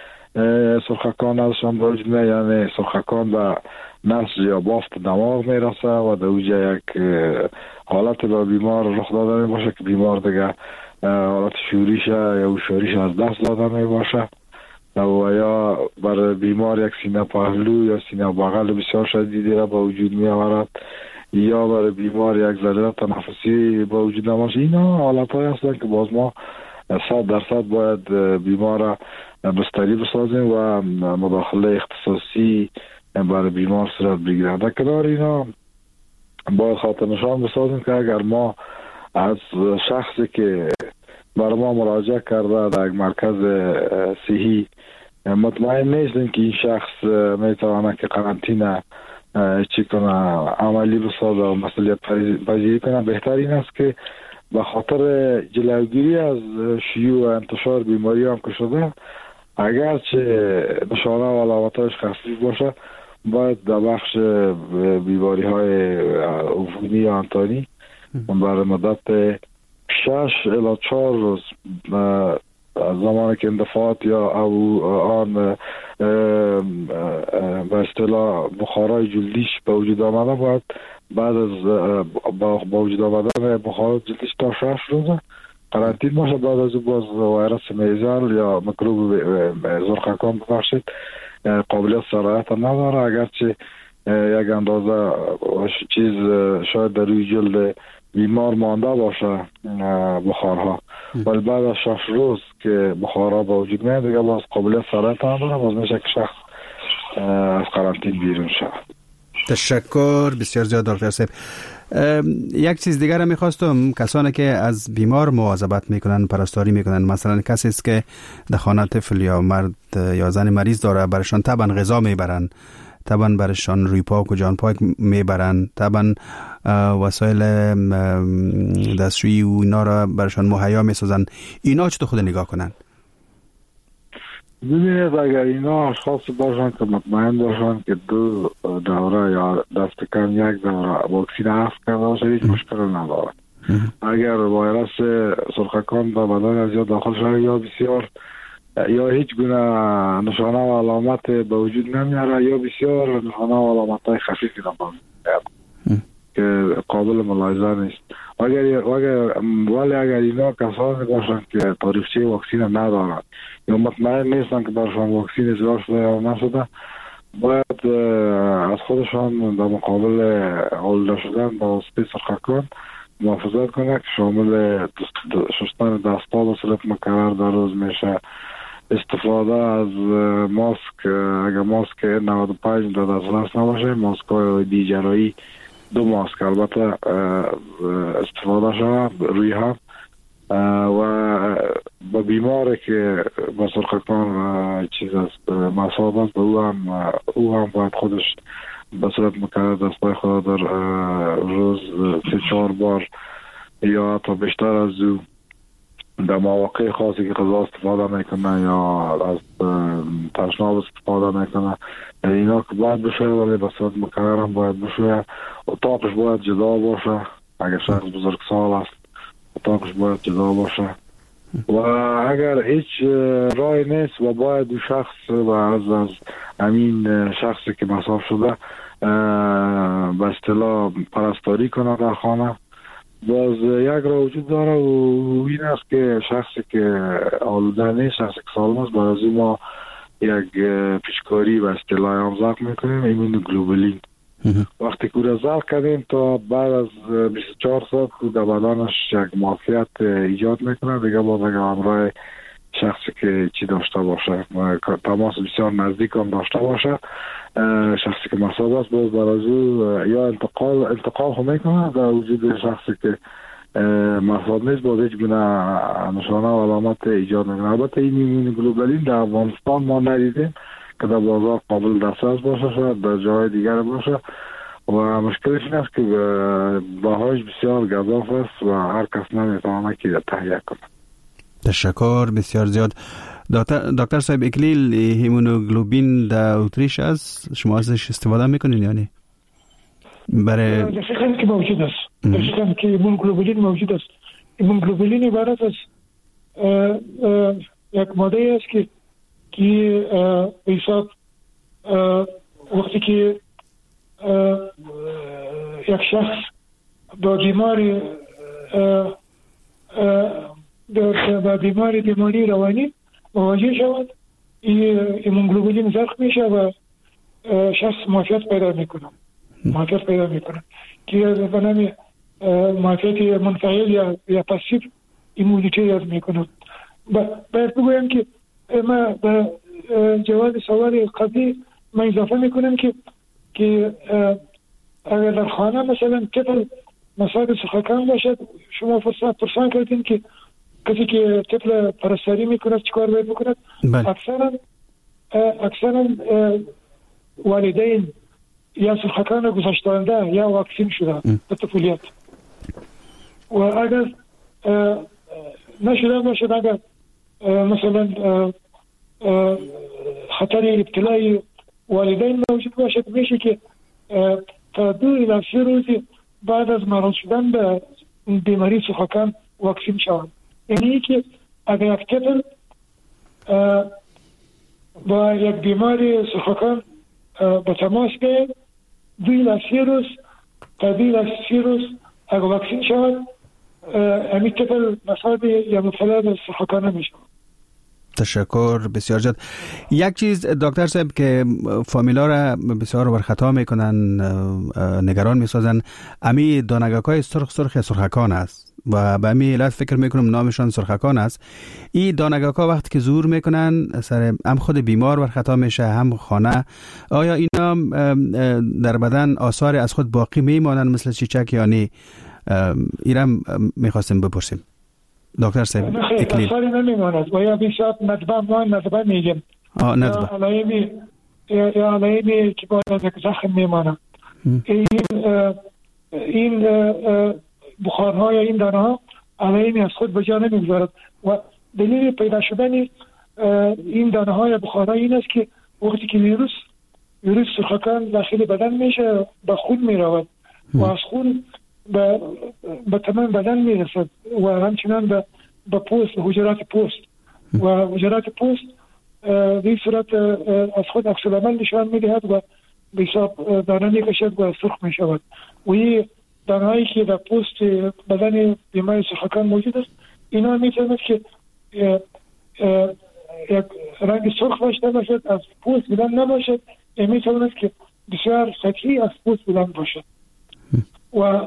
سرخکان نزدشان به وجود میاد، یعنی سرخکان به نسج یا بافت دماغ میرسه و در اوجه یک حالت به بیمار رخ داده می باشه که بیمار دیگه حالت شوریش یا هوشیاریش از دست داده می باشه و یا بر بیمار یک سینه پهلو یا سینه بغل بسیار شدیدی را به وجود می آورد یا برای بیمار یک ضرورت تنفسی با وجود نماشه. اینا حالت‌های هستن که باز ما 100% باید بیمار را بستری بسازیم و مداخله اختصاصی برای بیمار صورت بگیرن. در کنار اینا باید خاطر نشان بسازیم که اگر ما از شخصی که برای ما مراجعه کرده در یک مرکز صحی مطمئن نیستیم که این شخص میتواند که قرنطینه چی کنه عملی بسازه و مسئولیت پذیری کنه، بهتر این است که به خاطر جلوگیری از شیوع و انتشار بیماری هم که شده اگرچه نشانه و علامتاش خفیف باشه باید در بخش بیماری های عفونی یا انتانی برای مدت 6 الی 4 روز زمانی که اندفاعات یا آن به اصطلاح بخارای جلدیش به وجود آمده باید بعد از با وجود آمدن بخارای جلدیش تا 6 روز قرنطین باشه. بعد از باز ویروس میزل یا میکروب زرخکان ببخشید قابلیت سرایت نداره، اگرچه یک اندازه چیز شاید در روی جلد بیمار مانده باشه بخارها، ولی بعد از 6 روز که بخارها با وجود میاد دیگه باز قابلیت سرایت نداره، باز میشه که شخص از قرنطین بیرون شود. تشکر بسیار زیاد دکتر صاحب. یک چیز دیگر هم میخواستم، کسانی که از بیمار مواظبت میکنن پرستاری میکنن، مثلا کسی است که در خانه طفل یا مرد یا زن مریض داره، برشان طبعا غذا میبرن، طبعا برشان روی پاک و جان پاک میبرن، طبعا وسایل دستشویی و اینا را برشان مهیا میسازن، اینا چطور خود نگاه کنن؟ ببینید اگر اینا اشخاص باشن که مطمئن باشن که 2 دوره یا دست کم 1 دوره واکسین هست کرده باشه هیچ مشکل نداره. اگر ویروس سرخکان به بدن از یا داخل شده یا بسیار یا هیچ گونه نشانه و علامت به وجود نمیاره یا بسیار نشانه و علامت های خفیفی را که قابل ملاحظه نیست. ولی اگر اینا کسانی باشن که تاریخچه واکسین ندارن یا مطمئن نیستن که برشان واکسین اجرا شده یا نشده، باید از خودشان در مقابل آلوده شدن با واسطه سرخکان محافظت کنه که شامل شستن دست‌ها به صورت مکرر در روز میشه، استفاده از ماسک اگر ماسک 95 در دسترس نباشه، ماسک های دیجرایی 2 ماسک البته استفاده شده روی هم و با بیماری که با سرخکان چیز است مصاب است به او هم باید خودش به صورت مکرر دستای خود در روز 3-4 بار یا حتی بیشتر از او در مواقع خاصی که غذا استفاده میکنه یا از تشناب استفاده میکنه اینا که باید بشه، ولی به صورت مکرر هم باید بشه. اتاقش باید جدا باشه، اگر شخص بزرگسال است اتاقش باید جدا باشه و اگر هیچ رای نیست و باید دو شخص و از همین شخصی که مصاب شده به اصطلاح پرستاری کنه در خانه، باز یک را وجود داره و این است که شخصی که آلوده نیست، شخصی که سالم است، برای ما یک پیشکاری به اصطلاح امضا میکنیم ایمونوگلوبولین. وقتی که را زرق کردیم تا بعد از 24 ساعت در بدنش یک معافیت ایجاد میکنه دیگه، باز اگر همراه شخصی که چی داشته باشه، تماس بسیار نزدیک هم داشته باشه، شخصی که مصاب است، باز برای یا انتقال هم میکنه در وجود شخصی که مصاب نیست، باز هیچ گونه نشانه و علامت ایجاد میکنه. البته این ایمونوگلوبولین در افغانستان ما ندیدیم که در بازار قابل دسترس باشه، شاید در جای دیگر باشه و مشکلش این است که بهایش بسیار گزاف است و هر کس نمیتونه که تهیه کنه. تشکر بسیار زیاد. دکتر صاحب، اکلیل هیمونوگلوبین در اتریش است، شما ازش استفاده میکنین یا نه؟ برای دقیقاً که موجود است، دقیقاً که هیمونوگلوبولین موجود است. هیمونوگلوبولین عبارت از یک ماده است که به حساب وقتی که یک شخص با بیماری روانی مواجه شود، هیمونوگلوبولین زرق میشه و شخص معافیت پیدا میکنه که به نام معافیت منفعل یا پاسیو ایمونیته یاد میکنه. باید بگویم که ما به جواب سوال قبلی ما اضافه میکنم که اگر در خانه مثلا طفل مصاب سخکان باشد، شما پرسان کردین که کسی که طفل پرستاری میکند چیکار باید بکند؟ اکثرا والدین یا سخکان گذاشتنده یا واکسین شده به طفولیت و اگر نشده باشد، اگر مثلا خطر ابتلای والدین موجود باشد، میشه که تا 2 الی 3 روز بعد از مرض شدن به بیماری سخکان واکسین شوند. یعنی که اگر یک طفل با یک بیماری سخکان به تماس بیاید، 2 الی 3 روز اگر واکسین شود، همین طفل مصاب یا مبتلا به سخکان نمیشه. تشکر بسیار زیاد. یک چیز دکتر صاحب که فامیلا را بسیار بر خطا میکنن، نگران میسازن، امی دانگکای سرخکان است و به امی علت فکر میکنم نامشان سرخکان است. این دانگکا وقتی که زور میکنن سر هم خود بیمار بر خطا میشه هم خانه، آیا اینا در بدن آثار از خود باقی میمانن مثل چیچک یا نه؟ ایرم میخواستیم بپرسیم دکتر صاحب. اکلیل اثاری نمیماند و یا بیشتر ندبه میگیم یا علایمی که باید از یک زخم میمانند. این بخارها یا این دانه ها علایمی از خود به جا نمیگذارد و دلیل پیدا شدن این دانه ها یا بخارها این است که وقتی که ویروس سرخکان داخل بدن میشه به خون میرود و از خون به تمام بدن میرسد و همچنان به پوست، به حجرات پوست و حجرات پوست به این صورت از خود عکس العمل نشان میدهد و به حساب دانه میکشد و سرخ میشود و این دانه هایی که در پوست بدن بیماری سرخکان موجود است، اینا میتواند که یک رنگ سرخ داشته باشد، از پوست بلند نباشد، میتواند که بسیار سطحی از پوست بلند باشد و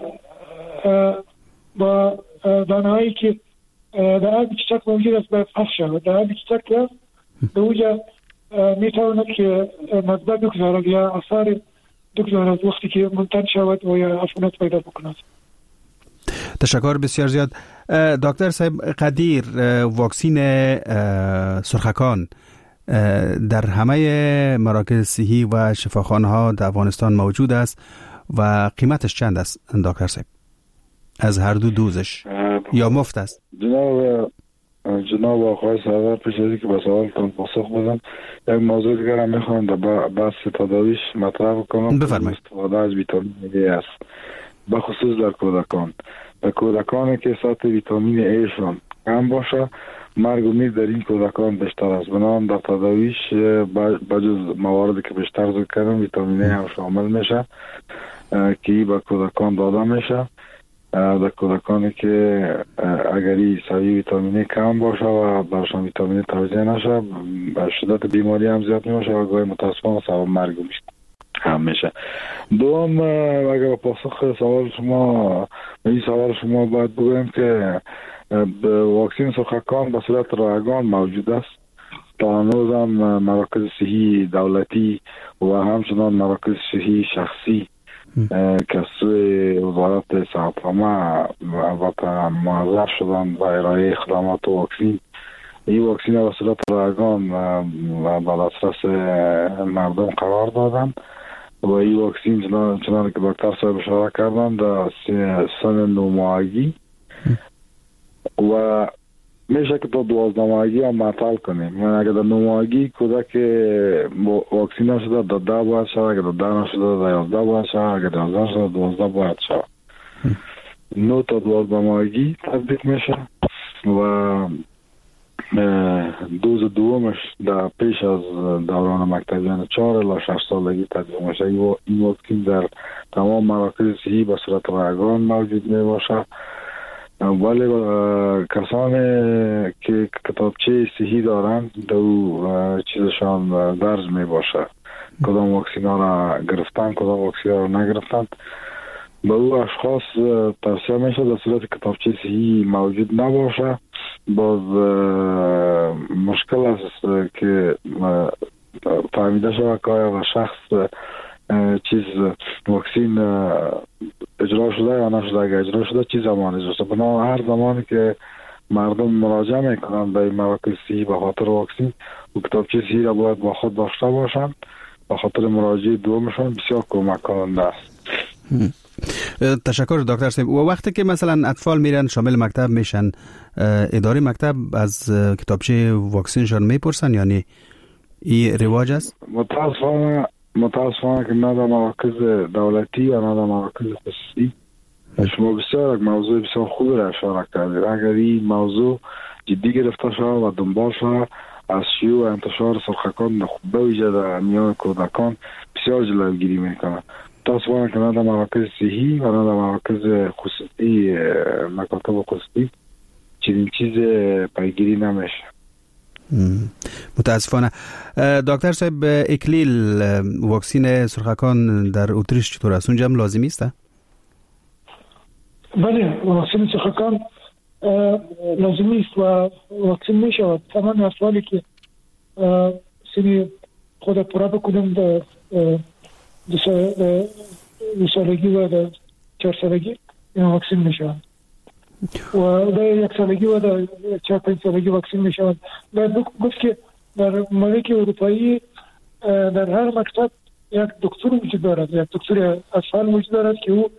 با دانه هایی که در آب چیچک موجود است باید پخش شود. در آب چیچک که به اوجا میتواند که مزبط بگذارد یا آثار بگذارد وقتی که منتن شود و یا عفونت پیدا بکند. تشکر بسیار زیاد. دکتر صاحب قدیر، واکسین سرخکان در همه مراکز صحی و شفاخانه ها در افغانستان موجود است و قیمتش چند است دکتر صاحب از هر دو دوزش یا مفت است؟ جناب آقای سردار، پیش از اینکه به سوالتان پاسخ بدم یک موضوع دیگر هم میخوام در بحث تداویش مطرح کنم. بفرمایید. استفاده از ویتامین دی است به خصوص در کودکان. کودکانی که سطح ویتامین ای شان کم باشه مرگ و میر در این کودکان بیشتر است. بنابراین در تداویش بجز مواردی که بیشتر ذکر کردم ویتامین ای هم شامل میشه که به کودکان داده میشه. در کودکانی که اگری سوی ویتامین ای کم باشه و برشان ویتامین ای توزیع نشه شدت بیماری هم زیاد میشه و گاهی متاسفانه سبب مرگ هم میشه. دوم اگر پاسخ سوال شما این سوال شما باید بگویم که واکسین سرخکان به صورت رایگان موجود است. تا هنوز هم مراکز صحی دولتی و همچنان مراکز صحی شخصی که سوی وزارت صحت‌عامه البته معذر شدن به ارائه خدمات واکسین. این واکسین به صورت رایگان به دسترس مردم قرار دادن و این واکسین چنانکه که دکتر صاحب اشاره کردن در سن 9 ماهگی و میشه که تا 12 ماهگی هم معطل کنیم. یعنی اگر در 9 ماهگی کودک واکسین نشده در 10 باید شود، اگر در 10 نشده در 11 باید شود، اگر در 11 نشده در 12 باید شود. 9 تا 12 ماهگی تطبیق میشه و دوز دومش در پیش از دوران مکتبیان 4 الی 6 سالگی تطبیق میشه. این واکسین در تمام مراکز صحی به صورت رایگان موجود می باشه. ولی کسانی که کتابچه صحی دارند دو چیزشان درج می باشه کدام واکسین ها را گرفتن کدام واکسین ها را نگرفتن. به او اشخاص توصیه میشه در صورت کتابچه صحی موجود نباشه. باز مشکل است که فهمیده شود که آیا شخص چیز واکسین اجرا شده یا نشده. اگر اجرا شده چی زمان اجرا شده. بنابراین هر زمانی که مردم مراجعه میکنن به مراکز صحی به خاطر واکسین و کتابچه صحی را باید با خود داشته باشن. به خاطر مراجعه دومشان بسیار کمک کننده است. تشکر دکتر صاحب. و وقتی که مثلا اطفال میرن شامل مکتب میشن اداره مکتب از کتابچه واکسینشان میپرسن یعنی این رواج است؟ متاسفانه که نه در مراکز دولتی و نه در مراکز خصوصی. شما بسیار موضوع بسیار خوب را اشاره کردید. اگر این موضوع جدی گرفته شود و دنبال شود از شیوع انتشار سرخکان به ویژه در میان کودکان بسیار جلوگیری میکنه. متاسفانه که نه در مراکز صحی و نه در مراکز خصوصی مکاتب خصوصی چنین چیز پیگیری نمیشه. متاسفانه. دکتر صاحب اکلیل واکسین سرخکان در اتریش چطور است؟ اونجا هم لازمی است؟ بله واکسین سرخکان لازمی است و واکسین می شود. تمام اطفالی که سنی خود پورا بکنیم در 2 سالگی و در 4 سالگی این واکسین می شود و در 1 سالگی و در 4-5 سالگی واکسین می شود. باید گفت که در مملکت اروپایی در هر مکتب یک دکتر وجود دارد، یک دکتر اطفال وجود دارد که او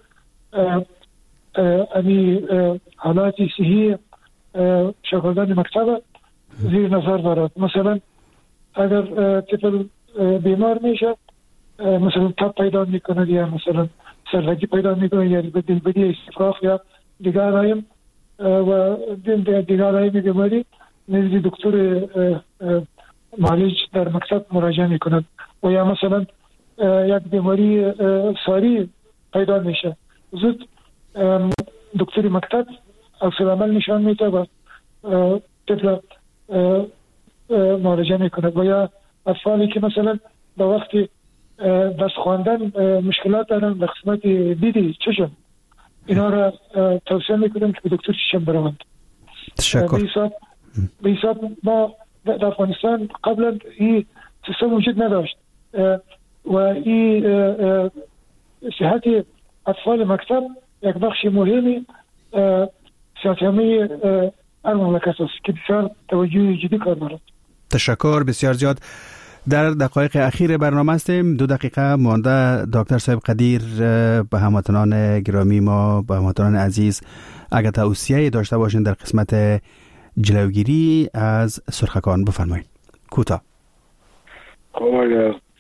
حالات صحی شاگردان مکتب زیر نظر دارد. مثلا اگر طفل بیمار میشه مثلا تب پیدا میکنه یا مثلا سرگی پیدا میکنه یا دلبدی استفراغ یا دیگر علائم و دیگر علائم بیماری نزد دکتر معالج در مکتب مراجعه میکند. و یا مثلا یک بیماری ساری پیدا میشه زود دکتر مکتب عکس‌العمل نشان میده و طفل مراجعه میکنه. و یا اطفالی که مثلا به وقتی دست خواندن مشکلات دارن در قسمت دیدی چشم اینا را توصیه میکنم که به دکتر چشم بروند. تشکر. به حساب ما در افغانستان قبلا این سیستم وجود نداشت و این صحت اطفال مکتب یک بخش مهمی سیاست‌عامه هر مملکت است که بسیار توجه جدی کار دارد. تشکر بسیار زیاد. در دقایق اخیر برنامه هستیم. 2 دقیقه مانده. دکتر صاحب قدیر به هموطنان گرامی ما، به هموطنان عزیز اگر توصیه داشته باشین در قسمت جلوگیری از سرخکان بفرمایید. کوتاه. خب اگر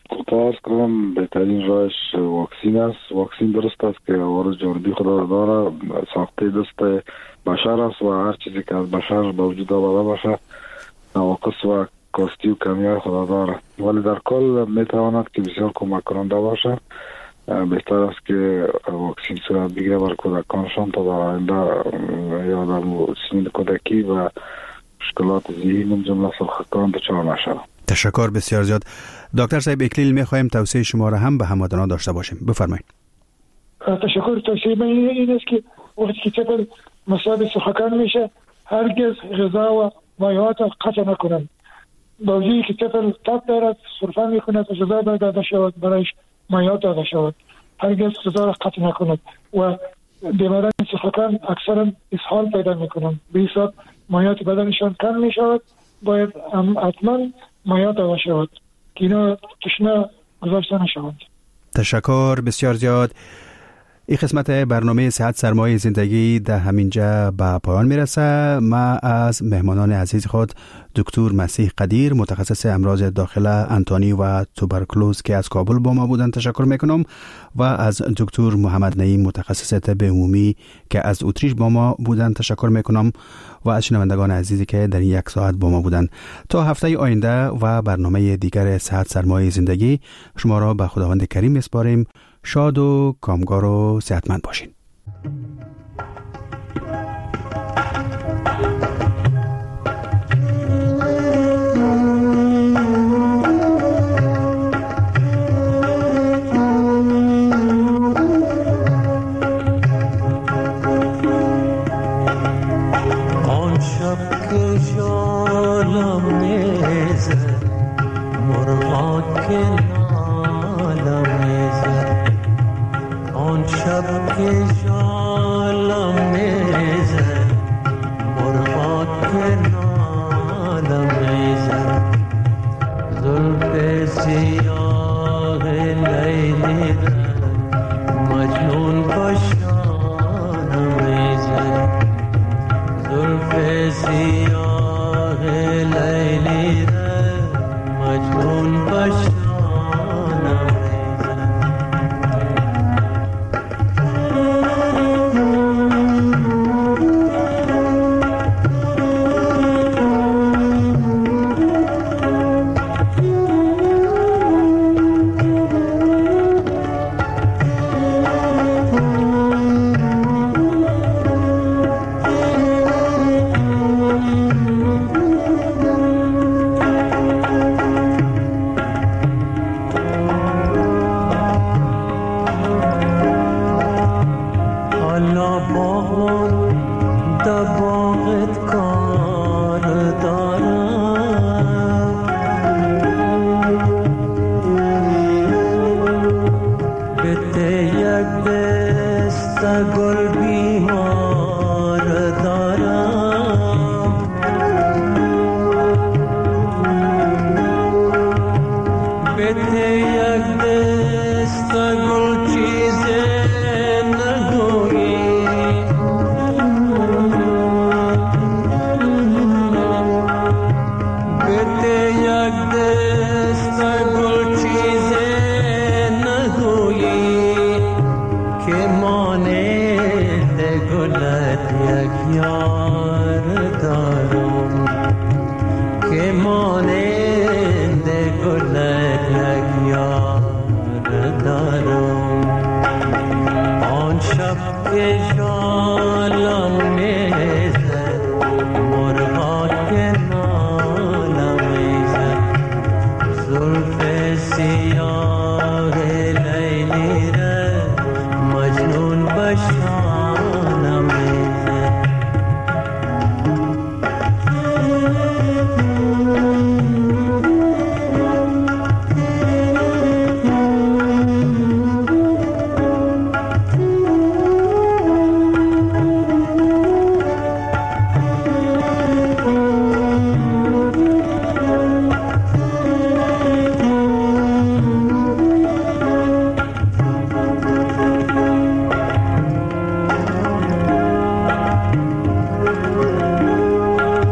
کوتاه کنم بهترین راهش واکسین است. واکسین درست است که عوارض جانبی خود داره، ساخته دست بشر است و هر چیزی که از بشر به وجود آورده باشه نواقص و کاستی و کمی خود داره، ولی در کل میتواند که بسیار کمک کننده باشه. بهتر است که واکسین صورت بگیره بر کودکانشان تا در آینده یا در سنین کودکی و مشکلات ذهنی من جمله سرخکان دچار نشود. تشکر بسیار زیاد. دکتر صاحب اکلیل میخوایم توصیه شما را هم به هموطنان داشته باشیم. بفرمایید. تشکر. توصیه من این است که وقتی که طفل مصاب سرخکان میشه هرگز غذا و مایعات قطع نکنند. با وجودی که طفل تب دارد سرفه میکند و غذا باید داده شود، برایش مایعات داده شود، هرگز غذا را قطع نکند و بیماران سرخکان اکثرا اسهال پیدا میکنند، به حساب مایعات بدنشان کم میشود، باید حتما مایعات داده شود که اینا تشنه گذاشته نشوند. تشکر بسیار زیاد. این قسمت برنامه صحت سرمایه زندگی در همینجا به پایان میرسه. ما از مهمانان عزیز خود دکتر مسیح قدیر متخصص امراض داخله انتانی و توبرکلوز که از کابل با ما بودن تشکر میکنم و از دکتر محمد نعیم متخصص طب عمومی که از اتریش با ما بودن تشکر میکنم و از شنوندگان عزیزی که در این یک ساعت با ما بودن. تا هفته آینده و برنامه دیگر صحت سرمایه زندگی شما را به خداوند کریم میسپاریم. شاد و کامگار و صحتمند باشین. آن شب که جالم میزد مرغا که نالم میزد، آن شب که جالم میزد مرغا که نالم میزد، زلف سیاه لیلی مجنون پشانم میزد، زلف سیاه لیلی مجنون پشانم.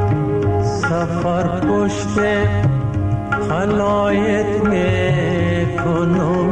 خلایت no